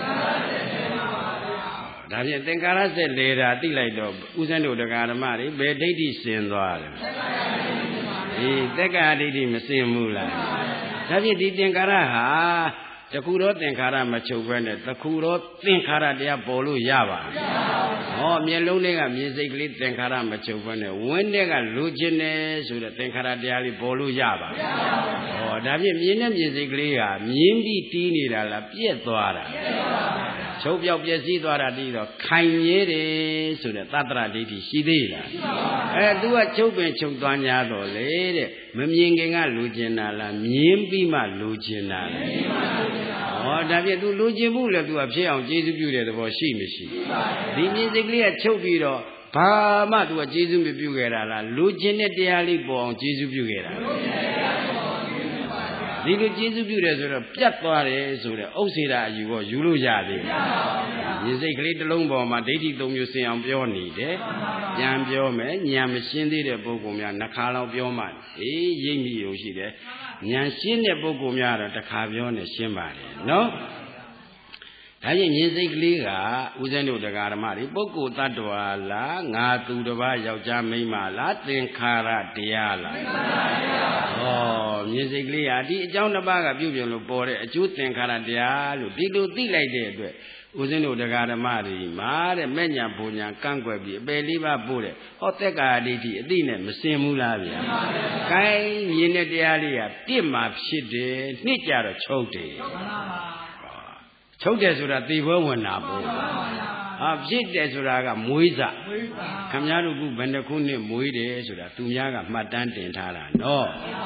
ဒါဖြင့်သင်္ခါရဆက်လေတာသိလိုက်တော့ဦးဇင်းတို့တရားဓမ္မတွေဘယ်ဒိဋ္ဌိစင်သွားတယ်သက္ကာဒိဋ္ဌိမစင်ဘူးလားဒါဖြင့်ဒီသင်္ခါရဟာတခုတော့သင်္ခါရမချုပ်ဘဲနဲ့တခုတော့သင်္ခါရတရားပေါ်လို့ရပါမျက်လုံးတွေကမြင်စိတ်ကလေးသင်္ခါရမချုပ်ဘဲနဲ့ဝင်းတွေကလိုချင်တယ်ဆိုတဲ့သင်္ခါရတရားလေးပေါ်လို့ရပါဒါဖြင့်မြင်တဲ့မြင်စိတ်ကလေးဟာမြင်ပြီးတီးနေတာလားပြက်သွားတာချုပ်ပြောက်ပျက်စီးသွားတာတည်းတော့ခိုင်မြဲတယ်ဆိုတဲ့သတ္တရဒိဋ္ဌိရှိသေးလားသူကချုပ်ပင်ချုပ်သွား냐တော့လေတဲ့မမြင်ခင်ကလူကျင်တာလားမြင်ပြီးမှလူကျင်တာလားဒါဖြင့် तू လူကျင်မှုလည်း तू ကဖြစ်အောင်ကျေးဇူးပြုတဲ့သဘောရှိမရှိဒီမြင်စိတ်ကလေးကချုပ်ပြီးတော့ဘာမှ तू ကကျေးဇူးမပြုခဲ့တာလားလူကျင်တဲ့တရားလေးပေါ်အောင်ကျေးဇူးပြုခဲ့တာဒီလိုကျေးဇူးပြုတယ်ဆိုတော့ပြတ်သွားတယ်ဆိုတဲ့ဥစ္စေတာအယူကိုယူလို့ရသေးတယ်။ဉာဏ်စိတ်ကလေးတစ်လုံးပေါ်မှာဒိဋ္ဌိ 3 မျိုးစင်အောင်ပြောနေတယ်။ဉာဏ်ပြောမယ်ဉာဏ်မရှင်းသေးတဲ့ပုဂ္ဂိုလ်များနှစ်ခါလောက်ပြောမှရိပ်မိရုံရှိတယ်။ဉာဏ်ရှင်းတဲ့ပုဂ္ဂိုလ်များတော့တစ်ခါပြောနေရှင်းပါတယ်နော်။ဒါချင်းဉာဏ်စိတ်ကလေးကဦးဇင်းတို့တရားဓမ္မတွေပုဂ္ဂိုလ်တ attva လားငါသူတစ်ပါးယောက်ျားမိန်းမလားသင်္ခါရတရားလားမြင်စိတ်ကလေးဟာဒီအကြောင်းတစ်ပါးကပြုပြင်လို့ပေါ်တဲ့အကျိုးသင်္ခါရတရားလို့ဒီလိုသိလိုက်တဲ့အတွက်ဦးဇင်းတို့တရားဓမ္မတွေမှာတဲ့မဲ့ညာဘုံညာကန့်ကွက်ပြီးအပယ်လေးပါးပို့တဲ့ဟောသက်္ကာဒိဋ္ဌိအတိနဲ့မစင်ဘူးလားဗျာ။ကိုင်းမြင်တဲ့တရားလေးကပြစ်မှဖြစ်တယ်နှစ်ကြတော့ချုပ်တယ်ချုပ်တယ်ဆိုတာသေဘွဲဝင်တာပေါ့ဖြစ်တယ်ဆိုတာကမွေးစားခင်ဗျားတို့ကဘယ်နှခုနှစ်မွေးတယ်ဆိုတာသူများကမှတ်တမ်းတင်ထားတာနော်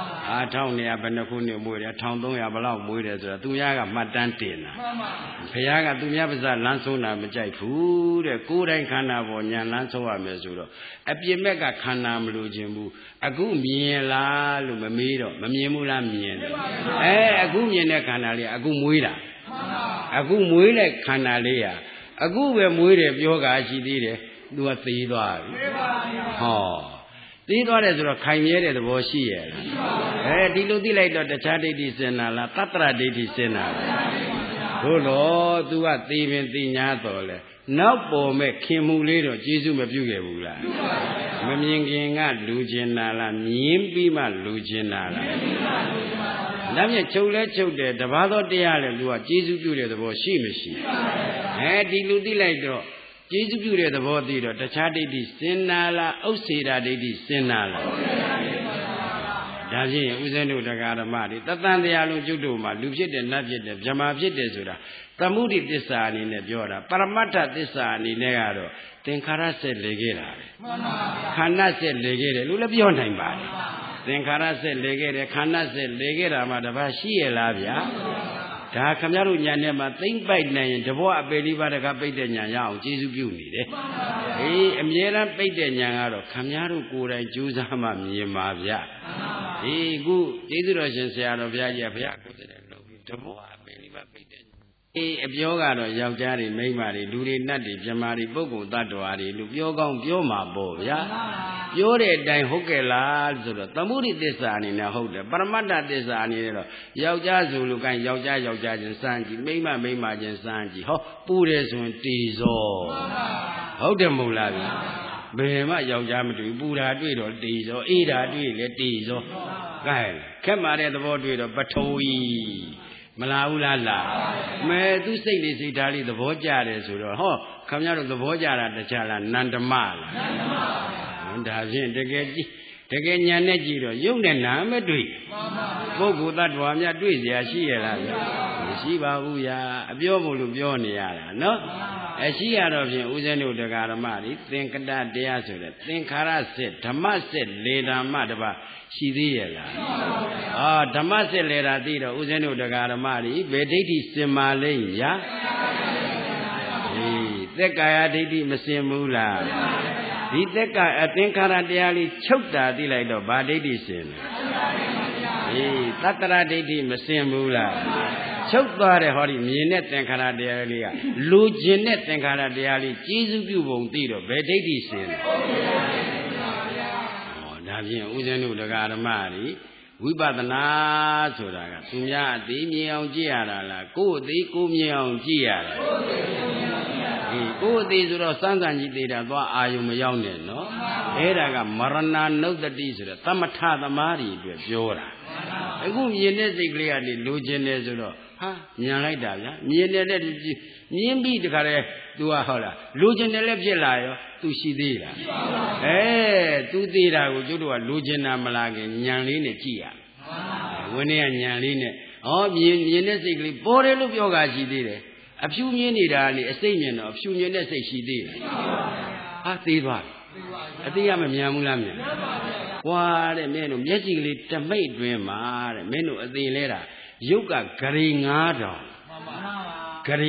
1200ဘယ်နှခုနှစ်မွေးတယ်1300ဘယ်လောက်မွေးတယ်ဆိုတာသူများကမှတ်တမ်းတင်တာဘုရားကသူများပါးစပ်လမ်းဆုံးတာမကြိုက်ဘူးတဲ့ကိုယ်တိုင်ခန္ဓာပေါ်ညာလမ်းဆုံးရမယ်ဆိုတော့အပြစ်မဲ့ကခန္ဓာမလို့ခြင်းဘူးအခုမြင်လားလို့မမေးတော့မမြင်ဘူးလားမြင်တယ်အခုမြင်တဲ့ခန္ဓာလေးအခုမွေးတာအခုမွေးတဲ့ခန္ဓာလေးဟာအခုပဲမွေးတယ်ပြောတာရှိသေးတယ်သူကသေသွားပြီသေသွားတယ်ဆိုတော့ခိုင်မြဲတဲ့သဘောရှိရဲ့လားဒီလိုသိလိုက်တော့တခြားဒိဋ္ဌိစင်နာလားတတ္တရဒိဋ္ဌိစင်နာလားတို့တော့သူကသေပင်သိညာတော်လဲနောက်ပေါ်မဲ့ခင်မှုလေးတော့ကျေးဇူးမပြုခဲ့ဘူးလားမမြင်ခင်ကလူကျင်တာလားမြင်ပြီးမှလူကျင်တာလားဒါဖြင့်ချုပ်လဲချုပ်တယ်တပါးသောတရားလဲသူကကျေးဇူးပြုတဲ့သဘောရှိမရှိဒီလူသိလိုက်တော့ကျေးဇူးပြုတဲ့သဘောသိတော့တခြားဒိဋ္ဌိစင်နာလားဥစ္စေတာဒိဋ္ဌိစင်နာလားဒါဖြင့်ဦးဇင်းတို့တရားဓမ္မတွေတသံတရားလုံးကျွတ်တို့မှာလူဖြစ်တယ်နတ်ဖြစ်တယ်ဗြဟ္မာဖြစ်တယ်ဆိုတာသမုဒိသစ္စာအနေနဲ့ပြောတာပရမတ္ထသစ္စာအနေနဲ့ကတော့သင်္ခါရဆက်လေခဲ့တာပဲခန္ဓာဆက်လေခဲ့တယ်လို့လည်းပြောနိုင်ပါတယ်သင်္ခါရဆက်လေခဲ့တယ်ခန္ဓာဆက်လေခဲ့တာမှတပါးရှိရလားဗျာဒါခမရတို့ညာနဲ့မှာသိမ့်ပိုက်နိုင်ရင်တဘောအပေလေးပါးတကပိတ်တဲ့ညာရအောင်ကျေးဇူးပြုနေတယ်အမြဲတမ်းပိတ်တဲ့ညာကတော့ခမရတို့ကိုယ်တိုင်ကြိုးစားမှမြင်ပါဗျခုကျေးဇူးတော်ရှင်ဆရာတော်ဘုရားကြီးကဘုရားကိုယ်တိုင်လုပ်ပြီးတဘောအပေလေးပါးပိတ်တဲ့အပြောကတော့ယောက်ျားတွေမိန်းမတွေလူတွေနတ်တွေမြမာတွေပုဂ္ဂိုလ်တ attva တွေလို့ပြောကောင်းပြောမှာပေါ့ဗျာပြောတဲ့အတိုင်းဟုတ်ကဲ့လားဆိုတော့သမုဒိသစ္စာအနေနဲ့ဟုတ်တယ်ပရမတ္ထသစ္စာအနေနဲ့တော့ယောက်ျားဆိုလို့ကဲယောက်ျားချင်းစမ်းကြည့်မိန်းမချင်းစမ်းကြည့်ဟောပူတယ်ဆိုရင်တီဇောဟုတ်တယ်မဟုတ်လားဗျာဘယ်မှယောက်ျားမတွေ့ပူတာတွေ့တော့တီဇောအေးတာတွေ့လေတီဇောကဲခက်မာတဲ့သဘောတွေ့တော့ပထဝီမလားဘူးလားလားမဲသူစိတ်လေးစိတ်ဓာတ်လေးသဘောကျတယ်ဆိုတော့ဟောခင်ဗျားတို့သဘောကျတာတခြားလားနန္ဒမလားနန္ဒမဒါဖြင့်တကယ်ညာနဲ့ကြည့်တော့ယုံနဲ့နာမတွေ့ပုဂ္ဂိုလ်တ attva များတွေ့เสียရှိရလားဗျာမရှိပါဘူးဗျာအပြောမို့လို့ပြောနေရတာနော်ရှိရတော့ဖြင့်ဦးဇင်းတို့တရားဓမ္မတွေသင်္ကတတရားဆိုတဲ့သင်္ခါရစစ်ဓမ္မစစ်လေဓမ္မတပါရှိသေးရဲ့လားဓမ္မစစ်လေတာသိတော့ဦးဇင်းတို့တရားဓမ္မတွေဘယ်ဒိဋ္ဌိစင်မာလိမ့်ဗျာသက်ကာယဒိဋ္ဌိမစင်ဘူးလားဒီသက်ကာသင်္ခါရတရားလေးချုပ်တာသိလိုက်တော့ဗာဒိဋ္ဌိစင်တယ်သတ္တရဒိဋ္ဌိမစင်ဘူးလားချုပ်သွားတဲ့ဟောဒီမြင်တဲ့သင်္ခါရတရားလေးကလူကျင်တဲ့သင်္ခါရတရားလေးကျေစုပြုပုံသိတော့ဘယ်ဒိဋ္ဌိစင်လဲဒါဖြင့်ဦးဇင်းတို့တရားဓမ္မတွေဝိပဿနာဆိုတာကသူများအသိမြင်အောင်ကြည့်ရတာလားကိုယ်အသိကိုမြင်အောင်ကြည့်ရတာကိုယ်အသိဆိုတော့စမ်းစမ်းကြည့်သေးတာသွားအာယုံမရောက်နဲ့နော်အဲ့ဒါကမရဏနုဿတိဆိုတဲ့သမထသမားတွေအတွက်ပြောတာအခုမြင်တဲ့စိတ်ကလေးကနေလိုချင်တယ်ဆိုတော့ဟာညံလိုက်တာဗျာမြင်တဲ့မြင်ပြီးတခါတည်း तू ဟာဟုတ်လားလိုချင်တယ်လည်းဖြစ်လာရော तू ရှိသေးတာतू သေးတာကိုကျုပ်တို့ကလိုချင်တာမလားခင်ညံလေးနဲ့ကြည့်ရဝင်းထဲကညံလေးနဲ့မြင်တဲ့စိတ်ကလေးပေါ်တယ်လို့ပြောတာရှိသေးတယ်အဖြူမြင်နေတာလေအစိတ်မြင်တော့အဖြူမြင်တဲ့စိတ်ရှိသေးတယ်ဟာသေးသွားအသေးရမမြန်ဘူးလားမြန်ကွာတဲ့မင်းတို့မျက်စိကလေးတမိတ်တွင်မှာတဲ့မင်းတို့အသေးလဲတာရုပ်ကဂရီ9000ဂရီ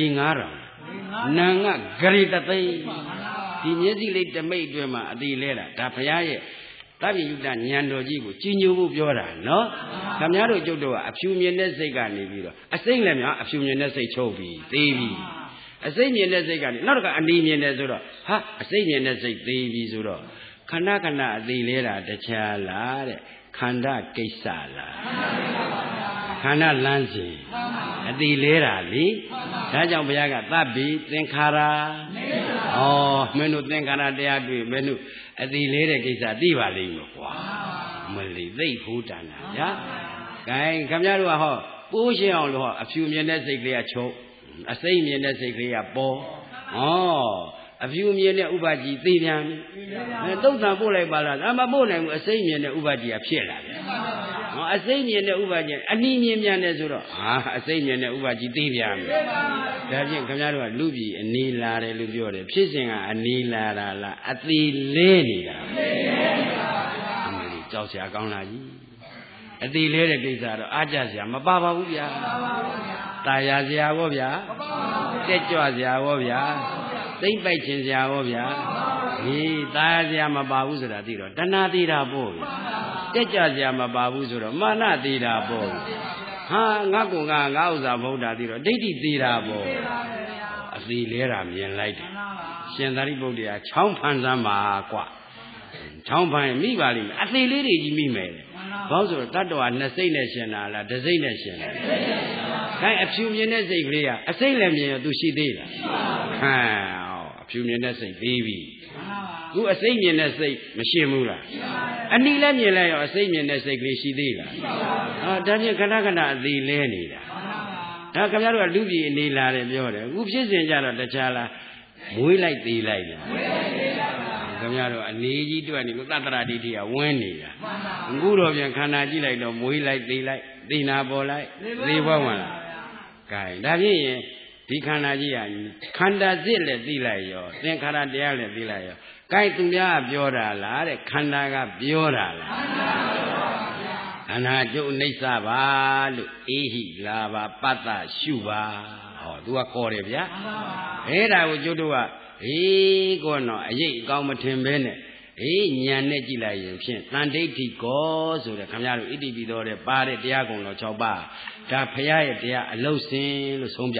9000နာငါဂရီတသိန်းဒီမျက်စိလေးတမိတ်တွင်မှာအသေးလဲတာဒါဘုရားရဲ့တပ္ပိယုတဉာဏ်တော်ကြီးကိုကြီးညိုဖို့ပြောတာနော်ခင်ဗျားတို့ကျုပ်တို့ကအဖြူမြင်တဲ့စိတ်ကနေပြီးတော့အစိမ့်လည်းများအဖြူမြင်တဲ့စိတ်ချုပ်ပြီးသေးပြီအစိမ့်မြင်တဲ့စိတ်ကနေနောက်တစ်ခါအနီမြင်တယ်ဆိုတော့ဟာအစိမ့်မြင်တဲ့စိတ်သေးပြီဆိုတော့ခဏခဏအသေးလဲတာတခြားလားတဲ့ခန္ဓာကိစ္စလားခန္ဓာလမ်းစဉ်အသေးလဲတာလေဒါကြောင့်ဘုရားကသဗ္ဗေသင်္ခါရမင်းတို့သင်္ခါရတရားတွေ့မင်းတို့အသေးလဲတဲ့ကိစ္စသိပါလိမ့်မယ်ကွာမလီသိဖို့တန်တာဗျာဂိုင်းခင်ဗျားတို့ကဟောပိုးရှင်းအောင်လို့ဟောအဖြူမြင်တဲ့စိတ်ကလေးကချုပ်အစိမ့်မြင်တဲ့စိတ်ကလေးကပေါ်အဖြူမြင်တဲ့ဥပါကြည်သိပြန်ပြီတုတ်တန်ပို့လိုက်ပါလားမပို့နိုင်ဘူးအစိမ့်မြင်တဲ့ဥပါကြည်ကဖြစ်လာတယ်အစိမ့်မြင်တဲ့ဥပါကြည်အနီးမြင်ပြန်တယ်ဆိုတော့အစိမ့်မြင်တဲ့ဥပါကြည်သိပြန်ပြီဒါဖြင့်ခင်ဗျားတို့ကလူပြည်အနီးလာတယ်လို့ပြောတယ်ဖြစ်စဉ်ကအနီးလာတာလားအသေးလဲနေတာအမေကြီးကြောက်စရာကောင်းလာကြီးအသေးလဲတဲ့ကိစ္စတော့အားကြစရာမပါပါဘူးဗျာตายာစရာဘောဗျာတက်ကြွစရာဘောဗျာသိမ့်ပိုက်ခြင်းစရာဘောဗျာตายာစရာမပါဘူးဆိုတာသိတော့တဏှာသေးတာပေါ့ဗျာတက်ကြွစရာမပါဘူးဆိုတော့မာနသေးတာပေါ့ဟာငါကငါဥစ္စာဗုဒ္ဓသိတော့ဒိဋ္ဌိသေးတာပေါ့အသေးလဲတာမြင်လိုက်တယ်ရှင်သာရိပုတ္တရာချောင်းဖန်စမ်းပါကွာချောင်းဖန်မိပါလိမ့်မယ်အသေးလေးတွေကြီးမိမယ်ဘာလို့ဆိုတော့တတ္တဝါနှစ်စိတ်နဲ့ရှင်တာလားတစ်စိတ်နဲ့ရှင်တာခိုင်းအဖြူမြင်တဲ့စိတ်ကလေးကအစိတ်လည်းမြင်ရသူရှိသေးလားအဖြူမြင်တဲ့စိတ်သေးပြီခုအစိတ်မြင်တဲ့စိတ်မရှင်ဘူးလားအနီလည်းမြင်လိုက်ရောအစိတ်မြင်တဲ့စိတ်ကလေးရှိသေးလားဒါဖြင့်ခဏခဏအသေးလဲနေတာဒါခင်ဗျားတို့ကလူပြည်အနေလာတယ်ပြောတယ်အခုဖြစ်စဉ်ကြတော့တခြားလားမွေးလိုက်သေးလိုက်လားခင်ဗျားတို့အနေကြီးတွေ့နေလို့သတ္တရဒိဋ္ဌိကဝင်းနေတာအခုတော့ပြန်ခန္ဓာကြည့်လိုက်တော့မွေးလိုက်သေးလိုက်သိနာပေါ်လိုက်သေဘဝင်လာကဲဒါဖြင့်ရင်ဒီခန္ဓာကြီးကခန္ဓာစစ်လည်းသိလိုက်ရောသင်္ခါရတရားလည်းသိလိုက်ရောကဲသူများပြောတာလားတဲ့ခန္ဓာကပြောတာလားခန္ဓာကျုပ်အိဋ္ဌပါလို့အေဟိလာပါပတ္တရှုပါသူကခေါ်တယ်ဗျာအဲ့ဒါကိုကျုပ်တို့ကကောနော်အရေးအကောင်းမထင်ပဲနဲ့ညံနဲ့ကြည့်လိုက်ရင်ဖြင့်တန်ဒိဋ္ဌိကောဆိုတဲ့ခင်ဗျားတို့ဣတိပိသောတဲ့ပါတဲ့တရားကုံတော်6ပါးဒါဖရာရဲ့တရားအလုတ်စင်လို့ဆုံးဖြတ်ပါ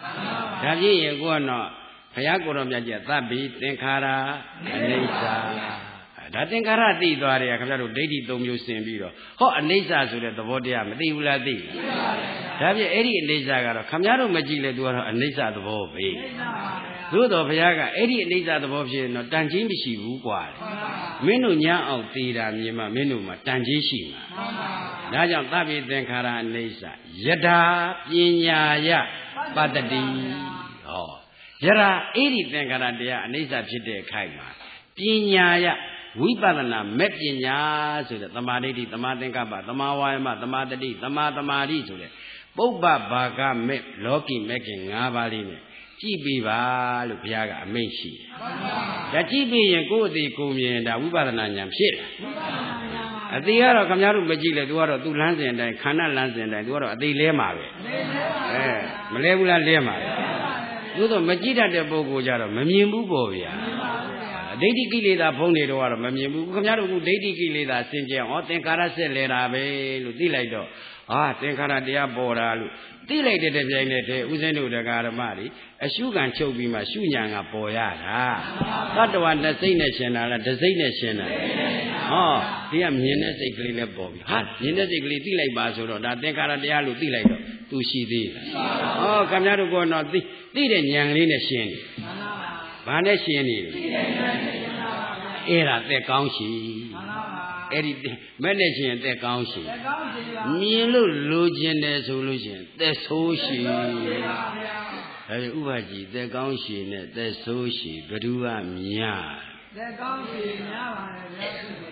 ဒါဖြင့်ကိုကတော့ဘုရားကိုယ်တော်မြတ်ကြီးသဗ္ဗိသင်္ခါရအနိစ္စဒါသင်္ခါရသိသွားတယ်ခင်ဗျားတို့ဒိဋ္ဌိ၃မျိုးဆင်ပြီးတော့ဟောအနိစ္စဆိုတဲ့သဘောတရားမသိဘူးလားသိဒါဖြင့်အဲ့ဒီအနိစ္စကတော့ခင်ဗျားတို့မကြည့်လေသူကတော့အနိစ္စသဘောပဲသို့တော်ဘုရားကအဲ့ဒီအနိစ္စသဘောဖြစ်ရင်တော့တန်ကြီးမရှိဘူးကွာမင်းတို့ညာအောင်သိတာမြင်မှမင်းတို့မှာတန်ကြီးရှိမှာဒါကြောင့်သဗ္ဗေသင်္ခါရအနိစ္စယထာပညာယပတ္တိဟောယထာအဲ့ဒီသင်္ခါရတရားအနိစ္စဖြစ်တဲ့ခိုက်မှာပညာယဝိပဿနာမဲ့ပညာဆိုတဲ့သမာဓိဋ္ဌိသမာသင်္ကပ္ပသမာဝါယမသမာတတိသမာသမာဓိဆိုတဲ့ပုပ္ပဘာကမဲ့လောကီမဲ့ခင်၅ပါးလေးနဲ့ကြည့်ပြီးပါလို့ဘုရားကအမိန့်ရှိတယ်။ဒါကြည့်ပြီးရင်ကိုယ်အသေးကိုမြင်ဒါဝိပဿနာဉာဏ်ဖြစ်တယ်။အသေးကတော့ခင်ဗျားတို့မကြည့်လေသူကတော့သူ့လမ်းစဉ်အတိုင်းခန္ဓာလမ်းစဉ်အတိုင်းသူကတော့အသေးလဲမှာပဲ။မလဲဘူးလားလဲမှာပဲ။သို့တော့မကြည့်တတ်တဲ့ပုဂ္ဂိုလ်ကြတော့မမြင်ဘူးပေါ့ဗျာ။ဒိဋ္ဌိကိလေသာဖုံးနေတော့ကတော့မမြင်ဘူးခင်ဗျားတို့ကဒိဋ္ဌိကိလေသာစင်ကြအောင်ဟောသင်္ခါရဆက်လဲတာပဲလို့သိလိုက်တော့သင်္ခါရတရားပေါ်တာလို့သိလိုက်တဲ့ပြိုင်နဲ့တည်းဥစဉ်တို့တရားဓမ္မတွေအရှုခံချုပ်ပြီးမှရှုညာကပေါ်ရတာသတ္တဝါတစ်စိတ်နဲ့ရှင်တာလားတစ်စိတ်နဲ့ရှင်တာဟောဒီကမြင်တဲ့စိတ်ကလေးလည်းပေါ်ပြီမြင်တဲ့စိတ်ကလေးသိလိုက်ပါဆိုတော့ဒါသင်္ခါရတရားလို့သိလိုက်တော့သူရှိသေးလားခင်ဗျားတို့ကတော့သိတဲ့ဉာဏ်ကလေးနဲ့ရှင်နေဘာနဲ့ရှင်နေလဲအဲ့ဒါသက်ကောင်းရှိအဲ့ဒီမဲ့နဲ့ရှင်သက်ကောင်းရှိမြင်လို့လိုချင်တယ်ဆိုလို့ရှင်သက်ဆိုးရှိအဲဒီဥပကြီးသက်ကောင်းရှိနဲ့သက်ဆိုးရှိဘယ်သူကများသက်ကောင်းရှိများပါတယ်ဗျာ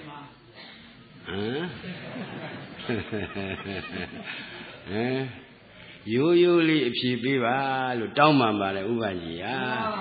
ရိုးရိုးလေးအဖြေပေးပါလို့တောင်းပန်ပါတယ်ဥပကြီးဟာ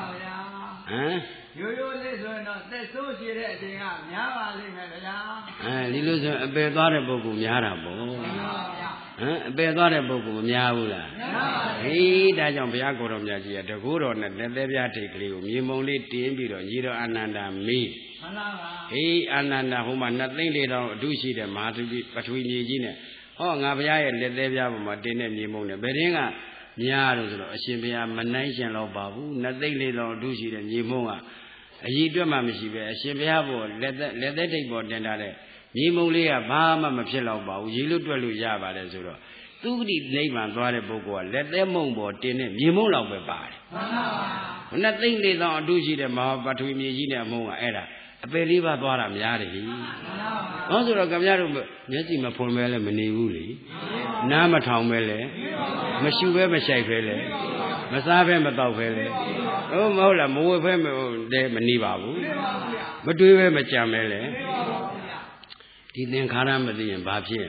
ရိုးရိုးလေးဆိုရင်တော့သက်ဆိုးရှိတဲ့အချိန်ကများပါလိမ့်မယ်ဗျာဒီလိုဆိုအပယ်သွားတဲ့ပုဂ္ဂိုလ်များတာပေါ့အပယ်သွားတဲ့ပုဂ္ဂိုလ်မများဘူးလားဟေးဒါကြောင့်ဘုရားကိုယ်တော်မြတ်ကြီးကတကူတော်နဲ့လက်သေးပြားထိတ်ကလေးကိုမြေမုံလေးတင်းပြီးတော့ညီတော်အာနန္ဒာမေးမှန်ပါပါဟေးအာနန္ဒာဟိုမှာ2သိန်း4တောင်အထုရှိတဲ့မဟာပထဝီမြေကြီးနဲ့ဟောငါဘုရားရဲ့လက်သေးပြားပေါ်မှာတင်းတဲ့မြေမုံနဲ့ဘယ်တင်းကများလို့ဆိုတော့အရှင်ဘုရားမနိုင်ရှင်တော့ပါဘူး2သိန်း4တောင်အထုရှိတဲ့မြေမုံကအကြီးအတွက်မှမရှိပဲအရှင်ဘုရားပေါ်လက်သက်ထိတ်ပေါ်တင်ထားတဲ့မြေမုံလေးကဘာမှမဖြစ်တော့ပါဘူးရေလို့တွက်လို့ရပါတယ်ဆိုတော့သူဂတိနိဗ္ဗာန်သွားတဲ့ပုဂ္ဂိုလ်ကလက်သက်မုံပေါ်တင်တဲ့မြေမုံလောက်ပဲပါတယ်မှန်ပါပါနှစ်သိမ့်လေးသောအတုရှိတဲ့မဟာပထဝီမြေကြီးနဲ့အမုံကအဲ့ဒါအပယ်လေးပါသွားတာများတယ်မှန်ပါပါဘာဆိုတော့ခင်ဗျားတို့မျက်စိမဖွင့်ပဲလဲမနေဘူးလေနားမထောင်ပဲလဲမရှူပဲမရှိုက်ပဲလဲမစားပဲမတော့ပဲလဲဟုတ်မဟုတ်လားမဝတ်ပဲမနေပါဘူးမတွေးပဲမကြံပဲလဲဒီသင်္ခါရမသိရင်ဘာဖြစ်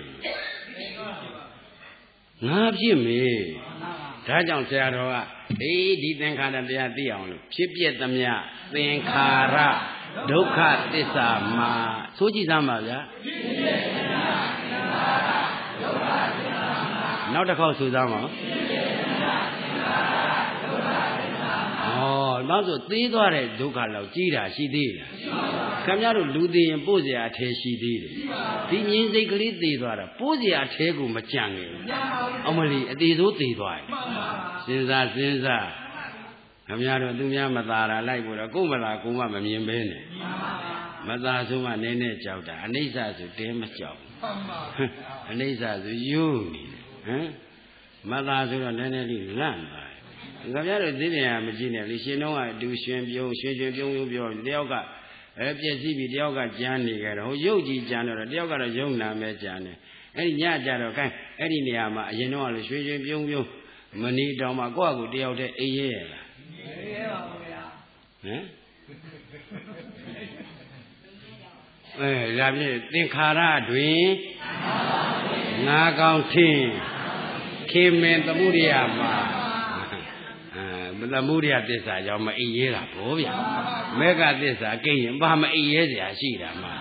ငါဖြစ်မေဒါကြောင့်ဆရာတော်ကဒီသင်္ခါရတရားသိအောင်လို့ဖြစ်ပြသမျှသင်္ခါရဒုက္ခသစ္စာမှာဆိုကြည့်စမ်းပါဗျာနောက်တစ်ခေါက်ဆိုစမ်းပါနောက်ဆိုသေးသွားတဲ့ဒုက္ခလောက်ကြီးတာရှိသေးလားခင်ဗျားတို့လူသေးရင်ပို့เสียအထဲရှိသေးတယ်ဒီမြင်စိတ်ကလေးသေးသွားတာပို့เสียအထဲကိုမကြံခဲ့ဘူးအမလီအသေးစိုးသေးသွားတယ်စဉ်းစားခင်ဗျားတို့သူများမသာတာလိုက်ဖို့တော့ကိုယ်မလားကိုယ်မှမမြင်ပဲနဲ့မသာဆုံးမှနည်းနည်းကြောက်တာအနိစ္စဆိုတင်းမကြောက်အနိစ္စဆိုယိုးနေတယ်မသာဆိုတော့နည်းနည်းလေးလန့်သွားခင်ဗျားတို့သိပြန်မကြည့်နဲ့လေရှင်တော့ကအတူရွှင်ပြုံးပြောတယောက်ကပြည့်စည်ပြီးတယောက်ကကြမ်းနေကြတော့ဟိုရုပ်ကြီးကြမ်းတော့တယောက်ကတော့ယုံနာမဲကြမ်းတယ်အဲ့ဒီညကြတော့ခိုင်းအဲ့ဒီနေရာမှာအရင်တော့လေရွှင်ပြုံးမနီတောင်မှကိုယ့်အကူတယောက်တည်းအေးရဲရလားအေးရဲပါဘူးဗျာဒါဖြင့်သင်္ခါရတွင်ငါကောင်းထင်းခေမင်သမုဒိယမှာသမုဒိယသစ္စာကြောင့်မအိပ်ရဲတာဗောဗျာမေဃသစ္စာကိရင်ဘာမအိပ်ရဲစရာရှိတာမှာ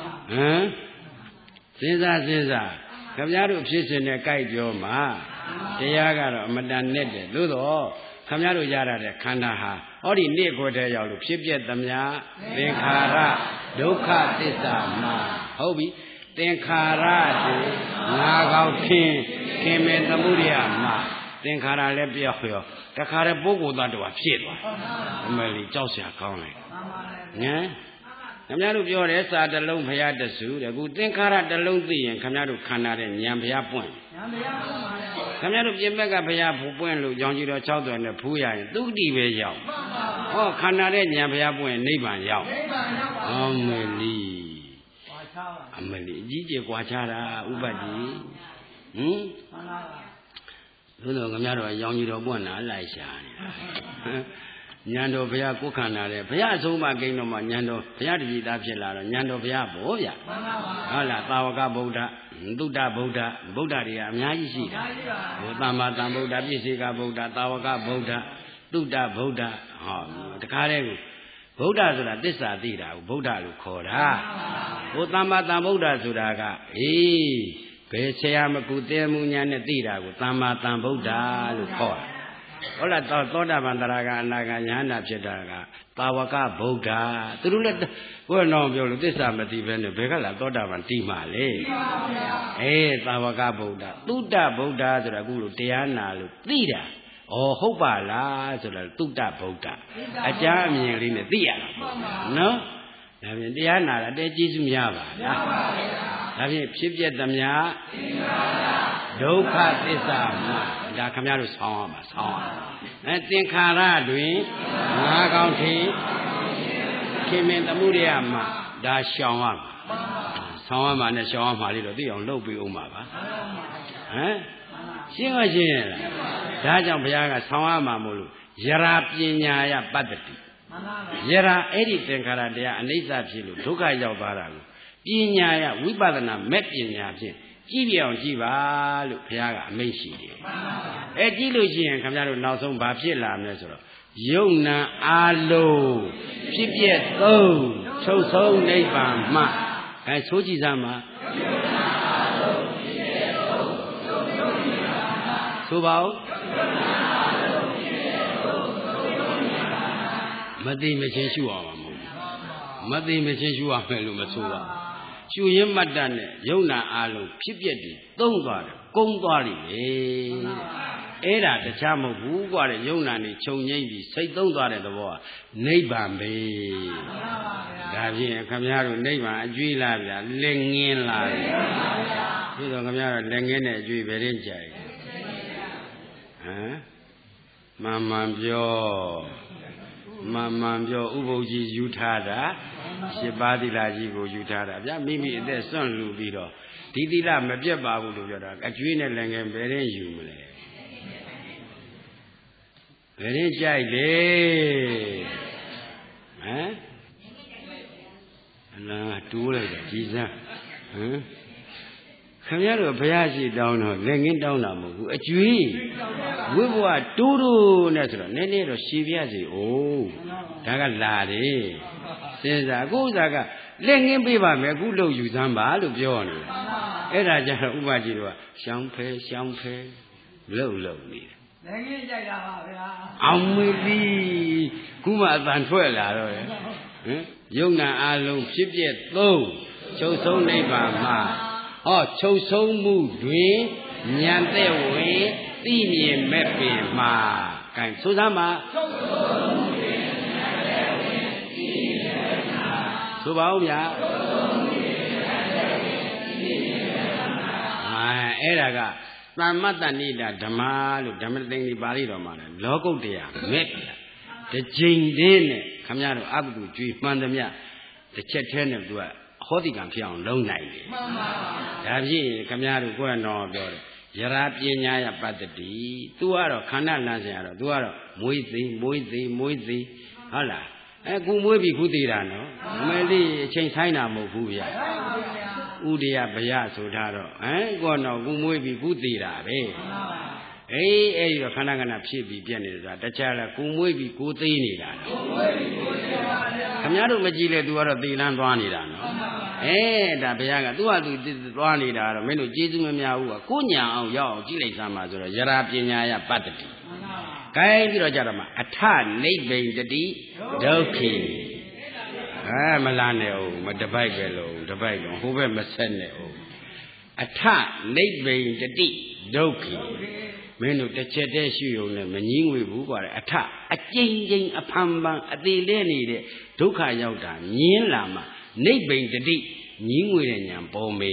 စဉ်းစားခင်ဗျားတို့ဖြစ်စဉ်နဲ့ကြိုက်ပြောမှာတရားကတော့အမတန်နဲ့တယ်သို့တော့ခင်ဗျားတို့ရတာတဲ့ခန္ဓာဟာဟောဒီနေ့ကိုယ်တည်းရောက်လို့ဖြစ်ပြသမျှသင်္ခါရဒုက္ခသစ္စာမှာဟုတ်ပြီသင်္ခါရတွေငါကောင်းခင်မေသမုဒိယမှာသင်္ခါရလည်းပြောက်ရောတခါတည်းပုဂ္ဂိုလ်သားတော်ဖြစ်သွားအမေလီကြောက်เสียကောင်းလိုက်ဟမ်ခင်ဗျားတို့ပြောတယ်စာတစ်လုံးဘုရားတဆူတဲ့ခုသင်္ခါရတစ်လုံးသိရင်ခင်ဗျားတို့ခန္ဓာတဲ့ဉာဏ်ဘုရားပွင့်ခင်ဗျားတို့ပြင်ဘက်ကဘုရားပွင့်လို့ကြောင်ကြီးတော်6သွယ်နဲ့ဖူးရရင်သုတိပဲရောက်ဟောခန္ဓာတဲ့ဉာဏ်ဘုရားပွင့်နိဗ္ဗာန်ရောက်အမေလီအကြီးကျယ်กว่าချတာဥပတိသို့တော့ခင်ဗျားတို့ရောင်ကြီးတော်ပွင့်တာလိုက်ရှာနေတာဉာဏ်တော်ဘုရားကိုယ်ခန္ဓာတဲ့ဘုရားအဆုံးအမကိန်းတော်မှာဉာဏ်တော်ဘုရားတည်သားဖြစ်လာတော့ဉာဏ်တော်ဘုရားဘောဗျဟုတ်လားသာဝကဗုဒ္ဓသုတ္တဗုဒ္ဓဗုဒ္ဓတွေကအများကြီးရှိတာဟိုသမ္မာသမ္ဗုဒ္ဓပြည့်စေကဗုဒ္ဓသာဝကဗုဒ္ဓသုတ္တဗုဒ္ဓဟောတခါတည်းကိုဗုဒ္ဓဆိုတာသစ္စာသိတာကိုဗုဒ္ဓလို့ခေါ်တာဟိုသမ္မာသမ္ဗုဒ္ဓဆိုတာကဘယ်ဆရာမကူတဲမှုညာနဲ့သိတာကိုသမ္မာသမ္ဗုဒ္ဓလို့ခေါ်တာဟုတ်လားသောတာပန်တရာကအနာဂါယဟန္တာဖြစ်တာကသာဝကဗုဒ္ဓသူတို့လည်းဘုရားတော်ပြောလို့သစ္စာမသိဘဲနဲ့ဘယ်ကလာသောတာပန်တည်မှာလဲသာဝကဗုဒ္ဓသုတ္တဗုဒ္ဓဆိုတာအခုလို့တရားနာလို့သိတာဩဟုတ်ပါလားဆိုတော့သုတ္တဗုဒ္ဓအကြမ်းအမြင်လေးနဲ့သိရတာပေါ့နော်ဒါဖြင့်တရားနာတာတဲကျေးဇူးများပါလားဒါဖြင့်ဖြစ်ပြသမျှဒုက္ခသစ္စာမှာဒါခမရတို့ဆောင်းရမှာဆောင်းရသင်္ခါရတွင်ငါးကောင်းထင်ခင်မင်သမှုရိယမှာဒါရှောင်ရမှာဆောင်းရမှာနဲ့ရှောင်ရမှာလေးတော့သိအောင်လုပ်ပြီးအောင်ပါပါရှင်းမရှင်းရလားဒါကြောင့်ဘုရားကဆောင်းရမှာမို့လို့ယရာပညာယပတ္တိယရာအဲ့ဒီသင်္ခါရတရားအနိစ္စဖြစ်လို့ဒုက္ခရောက်သွားတာကိုပညာယဝိပဿနာမဲ့ပညာဖြင့်ကြည့်ပြအောင်ကြည့်ပါလို့ဘုရားကအမိန့်ရှိတယ်ကြည့်လို့ရှိရင်ခင်ဗျားတို့နောက်ဆုံးဘာဖြစ်လာမလဲဆိုတော့ယုံနာအာလုံးဖြစ်ပြသုံးချုပ်ဆုံးနိဗ္ဗာန်မှဆိုကြည့်စမ်းပါဆိုပါဦးမသိမချင်းရှုအောင်မဟုတ်မသိမချင်းရှုရမယ်လို့မဆိုပါရှုရင်းမတ်တတ်နဲ့ယုံနာအားလုံးဖြစ်ပြပြီးသုံးသွားတယ်ကုန်းသွားလိမ့်မယ်အဲ့ဒါတခြားမဟုတ်ဘူးกว่าတဲ့ယုံနာနေခြုံငိမ့်ပြီးစိတ်သုံးသွားတဲ့သဘောကနိဗ္ဗာန်ပဲဒါဖြင့်ခင်ဗျားတို့နိဗ္ဗာန်အကျွေးလားဗျာလက်ငင်းလားပြီးတော့ခင်ဗျားတို့လက်ငင်းတဲ့အကျွေးပဲရင်ကြိုက်မှန်မှန်ပြောဥပုပ်ကြီးယူထားတာ7ပါးသီလကြီးကိုယူထားတာဗျာမိမိအသက်စွန့်လူပြီးတော့ဒီသီလမပြတ်ပါဘူးလို့ပြောတာအကျွေးနဲ့လည်းငယ်ဘယ်ရင်ယူမလဲဘယ်ရင်ကြိုက်လေအလားတိုးလိုက်တာကြီးစမ်းခင်ဗျားတို့ဘုရားရှိတောင်းတော့လက်ငင်းတောင်းတာမဟုတ်ဘူးအကျွေးဝိဘဝတိုးနဲ့ဆိုတော့နည်းနည်းတော့ရှည်ပြစီအိုးဒါကလာတယ်စဉ်းစားအခုဥစ္စာကလက်ငင်းပေးပါမယ်အခုလို့ယူစမ်းပါလို့ပြောနေတယ်အဲ့ဒါကြတော့ဥပကြီးတို့ကရှောင်းဖဲလှုပ်နေတယ်လက်ငင်းကြိုက်တာပါဗျာအောင်မေလီခုမှအတန်ထွက်လာတော့ယုံနာအလုံးဖြစ်ပြသုံးချုပ်ဆုံးနိဗ္ဗာန်မှာချုပ်ဆုံးမှုတွင်ဉာဏ်သက်ဝင်သိမြင်မဲ့ပင်မှာကဲဆိုစမ်းပါချုပ်ဆုံးမှုတွင်ဉာဏ်သက်ဝင်သိမြင်မဲ့မှာဆိုပါဦးဗျာချုပ်ဆုံးမှုတွင်ဉာဏ်သက်ဝင်သိမြင်မဲ့မှာအဲ့ဒါကသမ္မတ္တနိဒဓမ္မလို့ဓမ္မသင်္ကေပါဠိတော်မှာလဲလောကုတ္တရာမဲ့တစ်ချိန်တည်းနဲ့ခမရတို့အကုသိုလ်ကျွေးမှန်သမျှတစ်ချက်တည်းနဲ့သူကဟောတိကံဖြစ်အောင်လုံးနိုင်တယ်မှန်ပါပါဒါဖြင့်ခမရတို့ကိုယ်တော်ပြောတယ်ယရာပညာယပတ္တိ तू ကတော့ခန္ဓာလမ်းစဉ်ကတော့ तू ကတော့မွေးသေးဟုတ်လားခုမွေးပြီခုသေးတာနော်အမေလေးအချိန်ဆိုင်တာမဟုတ်ဘူးဗျာဥဒယဗျာဆိုထားတော့ကိုယ်တော်ခုမွေးပြီခုသေးတာပဲမှန်ပါပါအဲ့ဒီတော့ခန္ဓာကဏဖြစ်ပြီးပြက်နေတယ်ဆိုတာတခြားလားကိုမွေးပြီးကိုသေးနေတာကိုမွေးပြီးကိုသေးပါဗျာခင်ဗျားတို့မကြည့်လဲ तू ကတော့သေလန်းသွားနေတာနော်ဒါဘုရားက तू က तू သွားနေတာတော့မင်းတို့ကျေးဇူးမများဘူးကကိုညာအောင်ရောက်အောင်ကြည့်လိုက်စမ်းပါဆိုတော့ယရာပညာယပတ္တိကိုင်းပြီးတော့ကြတော့မှအထနိဗ္ဗိတတိဒုက္ခိမလားနဲ့ဦးမတပိုက်ပဲလို့တပိုက်တော့ဟိုဘက်မဆက်နဲ့ဦးအထနိဗ္ဗိန်တတိဒုက္ခိမင်းတို့တစ်ချက်တည်းရှိုံနဲ့မငြင်းငွေဘူးกว่าအထအကျဉ်းချင်းအဖန်ပန်အသေးလဲနေတဲ့ဒုက္ခရောက်တာမြင်လာမှနိဗ္ဗိန်တတိငြင်းငွေတဲ့ညာပေါ်မေ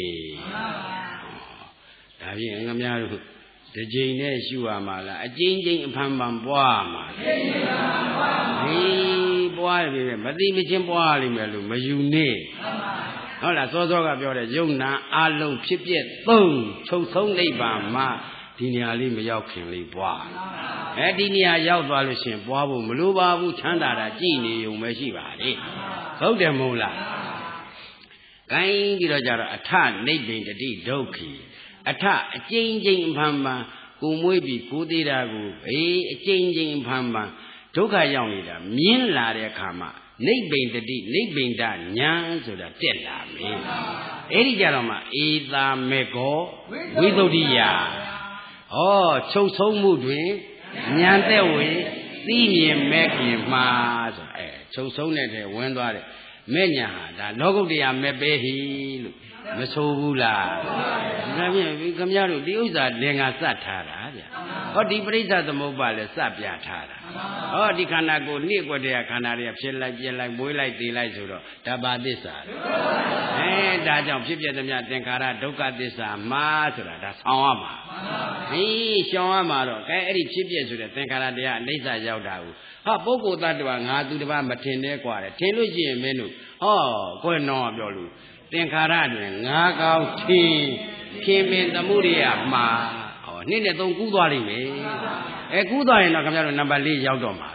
ဒါဖြင့်ခင်ဗျားတို့ဒီချိန်နဲ့ရှုရမှာလားအကျဉ်းချင်းအဖန်ပန်ပွားမှာဟေးပွားပြီမသိမချင်းပွားလိမ့်မယ်လို့မယူနေဟုတ်လားစောစောကပြောတဲ့ယုံနာအလုံးဖြစ်ပြက်သုံးချုပ်ဆုံးနိဗ္ဗာန်မှာဒီနေရာလေးမရောက်ခင်လေးပွားဒီနေရာရောက်သွားလို့ရှင်ပွားဖို့မလိုပါဘူးချမ်းသာတာကြည်နေုံပဲရှိပါလေဟုတ်တယ်မဟုတ်လားကိုင်းပြီးတော့ကြတော့အထနိဗ္ဗိန်တတိဒုက္ခိအထအကျဉ်းချင်းအဖန်ပန်ကိုမွေးပြီးကိုသေးတာကိုအကျဉ်းချင်းအဖန်ပန်ဒုက္ခရောက်နေတာမြင်လာတဲ့အခါမှာနိဗ္ဗိန်တတိနိဗ္ဗိန်တညာဆိုတာတက်လာမယ်အဲ့ဒီကြတော့မှဧသာမေကောဝိသုဒ္ဓိယချုပ်ဆုံးမှုတွင်ဉာဏ်သက်ဝေသိမြင်မဲ့ခင်မှာဆိုချုပ်ဆုံးတဲ့ဝင်သွားတယ်မဲ့ညာဟာဒါလောကုတ္တရာမဲ့ပဲဟိလို့မဆိုဘူးလားဒါဖြင့်ခင်ဗျားတို့ဒီဥစ္စာလင်္ကာစတ်ထားတာဗျဟောဒီပရိစ္ဆသမုပ္ပါလည်းစတ်ပြထားတာဟောဒီခန္ဓာကိုနှိကွက်တဲ့ခန္ဓာတွေကဖြစ်လိုက်ပြက်လိုက်မွေးလိုက်တည်လိုက်ဆိုတော့ဒါပါသစ္စာဒါကြောင့်ဖြစ်ပြတဲ့မြတ်သင်္ခါရဒုက္ခသစ္စာမှာဆိုတာဒါဆောင်းရမှာရှောင်ရမှာတော့ကဲအဲ့ဒီဖြစ်ပြဆိုတဲ့သင်္ခါရတရားအိဋ္ဌရောက်တာကိုပုဂ္ဂိုလ်တ attva ငါသူတစ်ပါးမထင်နဲ့กว่าတယ်ထင်လို့ရှိရင်မင်းတို့ကိုယ်နောပြောလို့သင်္ခါရတွင်ငါကောင်းခင်ပင်သမှုရိယမှာနှစ်နဲ့သုံးကူးသွားလိမ့်မယ်ကူးသွားရင်တော့ခင်ဗျားတို့နံပါတ်4ရောက်တော့မှာ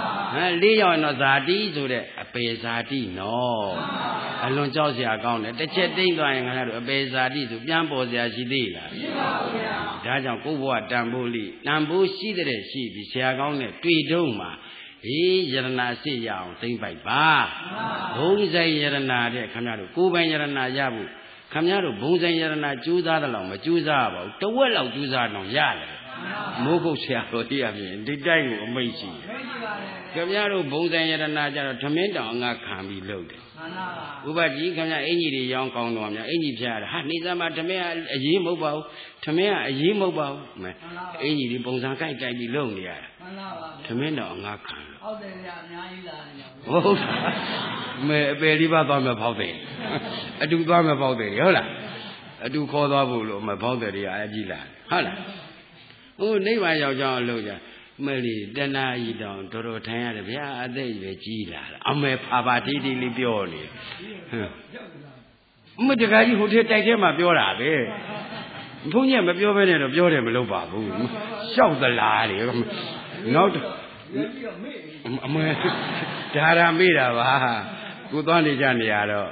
4ရောက်ရင်တော့ဇာတိဆိုတဲ့အပေဇာတိနော်အလွန်ကြောက်စရာကောင်းတယ်တစ်ချက်တိမ့်သွားရင်ခင်ဗျားတို့အပေဇာတိဆိုပြန်ပေါ်စရာရှိသေးလားမရှိပါဘူးဗျာဒါကြောင့်ကိုယ့်ဘဝတန်ဖိုးလိတန်ဖိုးရှိတဲ့ရှိပြီးဆရာကောင်းနဲ့တွေ့တုံးမှာယရနာစိတ်ရအောင်သိမ့်ပိုက်ပါဘုံဆိုင်ယရနာတဲ့ခင်ဗျားတို့ကိုယ်ပိုင်ယရနာရဖို့ခင်ဗျားတို့ဘုံဆိုင်ယရနာကြိုးစားတယ်လို့မကြိုးစားပါဘူးတဝက်လောက်ကြိုးစားတော့ရတယ်မိုးကုတ်ဆရာတော်ကြီးအပြင်ဒီတိုက်ကိုအမိတ်ရှိခင်ဗျားတို့ဘုံဆိုင်ယရနာကြတော့ထမင်းတောင်အငါခံပြီးလုပ်တယ်ဥပဒေခင်ဗျားအင်ကြီးတွေရောင်းကောင်းတော်များအင်ကြီးဖျားတာဟာနေသားမှာထမင်းအရေးမဟုတ်ပါဘူးထမင်းကအရေးမဟုတ်ပါဘူးအင်ကြီးတွေပုံစံကြိုက်ပြီးလုပ်နေရတာထမင်းတော့အငါခံဟုတ်တယ်ဗျာအများကြီးလာတယ်ဟုတ်မဲအပယ်လေးပါသွားမယ်ဖောက်တယ်အတူသွားမယ်ဖောက်တယ်ဟုတ်လားအတူခေါ်သွားဖို့လို့မဖောက်တယ်တွေအကြီးလာဟုတ်လားနိဗ္ဗာန်ရောက်ကြအောင်လုပ်ကြမဲလီတဏှာကြီးတောင်တော်တော်ထိုင်ရတယ်ဗျာအသက်ကြီးပဲကြီးလာတာအမေဖာပါတီတီလေးပြောနေမတကားကြီးဟိုထဲတိုက်ထဲမှာပြောတာပဲဘုန်းကြီးမပြောဘဲနဲ့တော့ပြောတယ်မလုပ်ပါဘူးရှောက်သလားလေနောက်အမေဒါရမေ့တာပါကိုသွားနေကြနေရတော့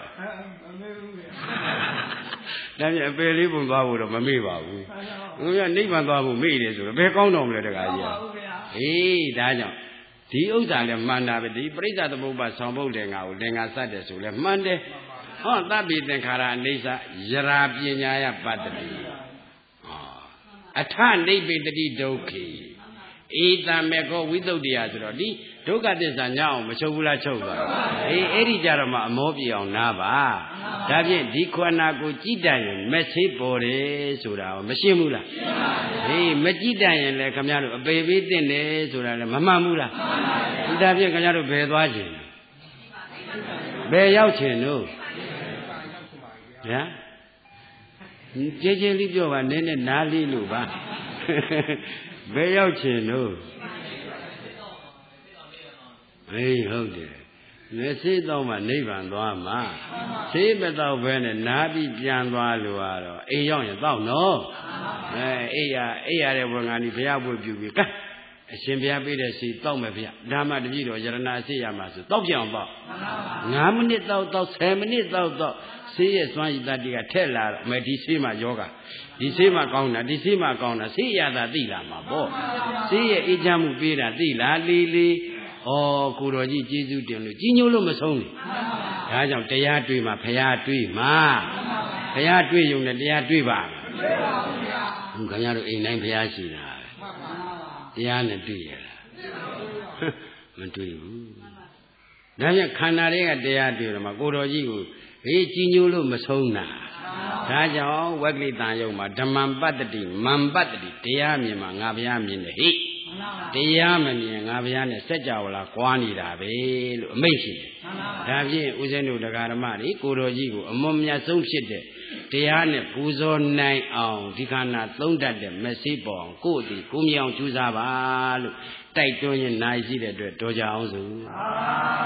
ဒါပြန်အပယ်လေးပုံသွားဖို့တော့မမေ့ပါဘူးဘုရားနိဗ္ဗာန်သွားဖို့မေ့တယ်ဆိုတော့ဘယ်ကောင်းတော်မလဲတကားကြီးဒါကြောင့်ဒီဥစ္စာလည်းမှန်တာပဲဒီပရိစ္ဆသမုပ္ပါဆောင်ဖို့တယ်ငါကိုလင်္ကာစတ်တယ်ဆိုလဲမှန်တယ်သဗ္ဗေသင်္ခါရအိဋ္ဌယရာပညာယပတ္တိအထနိဗ္ဗိတတိဒုက္ခိဧတမေကောဝိသုဒ္ဓိယဆိုတော့ဒီဒုက္ခသစ္စာညအောင်မချုပ်ဘူးလားချုပ်သွားအဲ့ဒီကြတော့မှအမောပြေအောင်နားပါဒါဖြင့်ဒီခန္ဓာကိုကြည်တတ်ရင်မဆေးပေါ်တယ်ဆိုတာမရှင်းဘူးလားမကြည်တတ်ရင်လည်းခင်ဗျားတို့အပေပေးတင်တယ်ဆိုတာလည်းမမှန်ဘူးလားဒါဖြင့်ခင်ဗျားတို့ဘယ်သွားခြင်းဘယ်ရောက်ခြင်းတို့ဗျာကြည်ကြည်လေးပြောပါနည်းနည်းနားလေးလို့ပါဘယ်ရောက်ချင်တို့ဟုတ်တယ်မျက်စိတော့မှနိဗ္ဗာန်သွားမှာဆေးမတော့ဘဲနဲ့နားပြီးပြန်သွားလို့ကတော့အိမ်ရောက်ရင်တော့နော်အိမ်ရတဲ့ဘုရားကြီးဘုရားပွေပြုပြီးကအရှင်ဘုရားပေးတဲ့စီတောက်မယ်ဗျဓမ္မတပည့်တော်ယရနာအစိရမှာဆိုတောက်ပြောင်တော့9မိနစ်တောက်10မိနစ်တောက်ဆေးရဲ့စွမ်းရည်တတိကထက်လာတော့မယ်ဒီဆေးမှာယောဂဒီဆေးမှာကောင်းတာဒီဆေးမှာကောင်းတာဆေးရတာသိလာမှာပေါ့ဆေးရဲ့အေးချမ်းမှုပေးတာသိလားလေးကိုတော်ကြီးကျေးဇူးတင်လို့ကြီးညိုလို့မဆုံးဘူးဒါကြောင့်တရားတွေ့မှာဖရာတွေ့မှာဖရာတွေ့ရုံနဲ့တရားတွေ့ပါခင်ဗျားတို့အိမ်တိုင်းဖရာရှိတာတရားနဲ့တွေ့ရလားမတွေ့ဘူးဒါကြောင့်ခန္ဓာတွေကတရားတွေ့တော့မှကိုတော်ကြီးကိုကြီးညိုလို့မဆုံးတာဒါကြောင့်ဝက္ကလိတန်ယုံမှာဓမ္မံပတ္တိမံပတ္တိတရားမြင်မှာငါဘုရားမြင်တယ်ဟိတရားမမြင်ငါဘုရားနဲ့စัจ java လာကွာနေတာပဲလို့အမိန့်ရှိတယ်ဒါဖြင့်ဦးဇင်းတို့တရားဓမ္မတွေကိုတော်ကြီးကိုအမွန်မြတ်ဆုံးဖြစ်တဲ့တရားနဲ့ပူဇော်နိုင်အောင်ဒီခန္ဓာသုံးတတ်တဲ့မစိပေါ်အောင်ကိုယ်တည်ကိုမြောင်ကျူးစားပါလို့တိုက်တွန်းရင်နိုင်ရှိတဲ့အတွက်တော်ကြအောင်စို့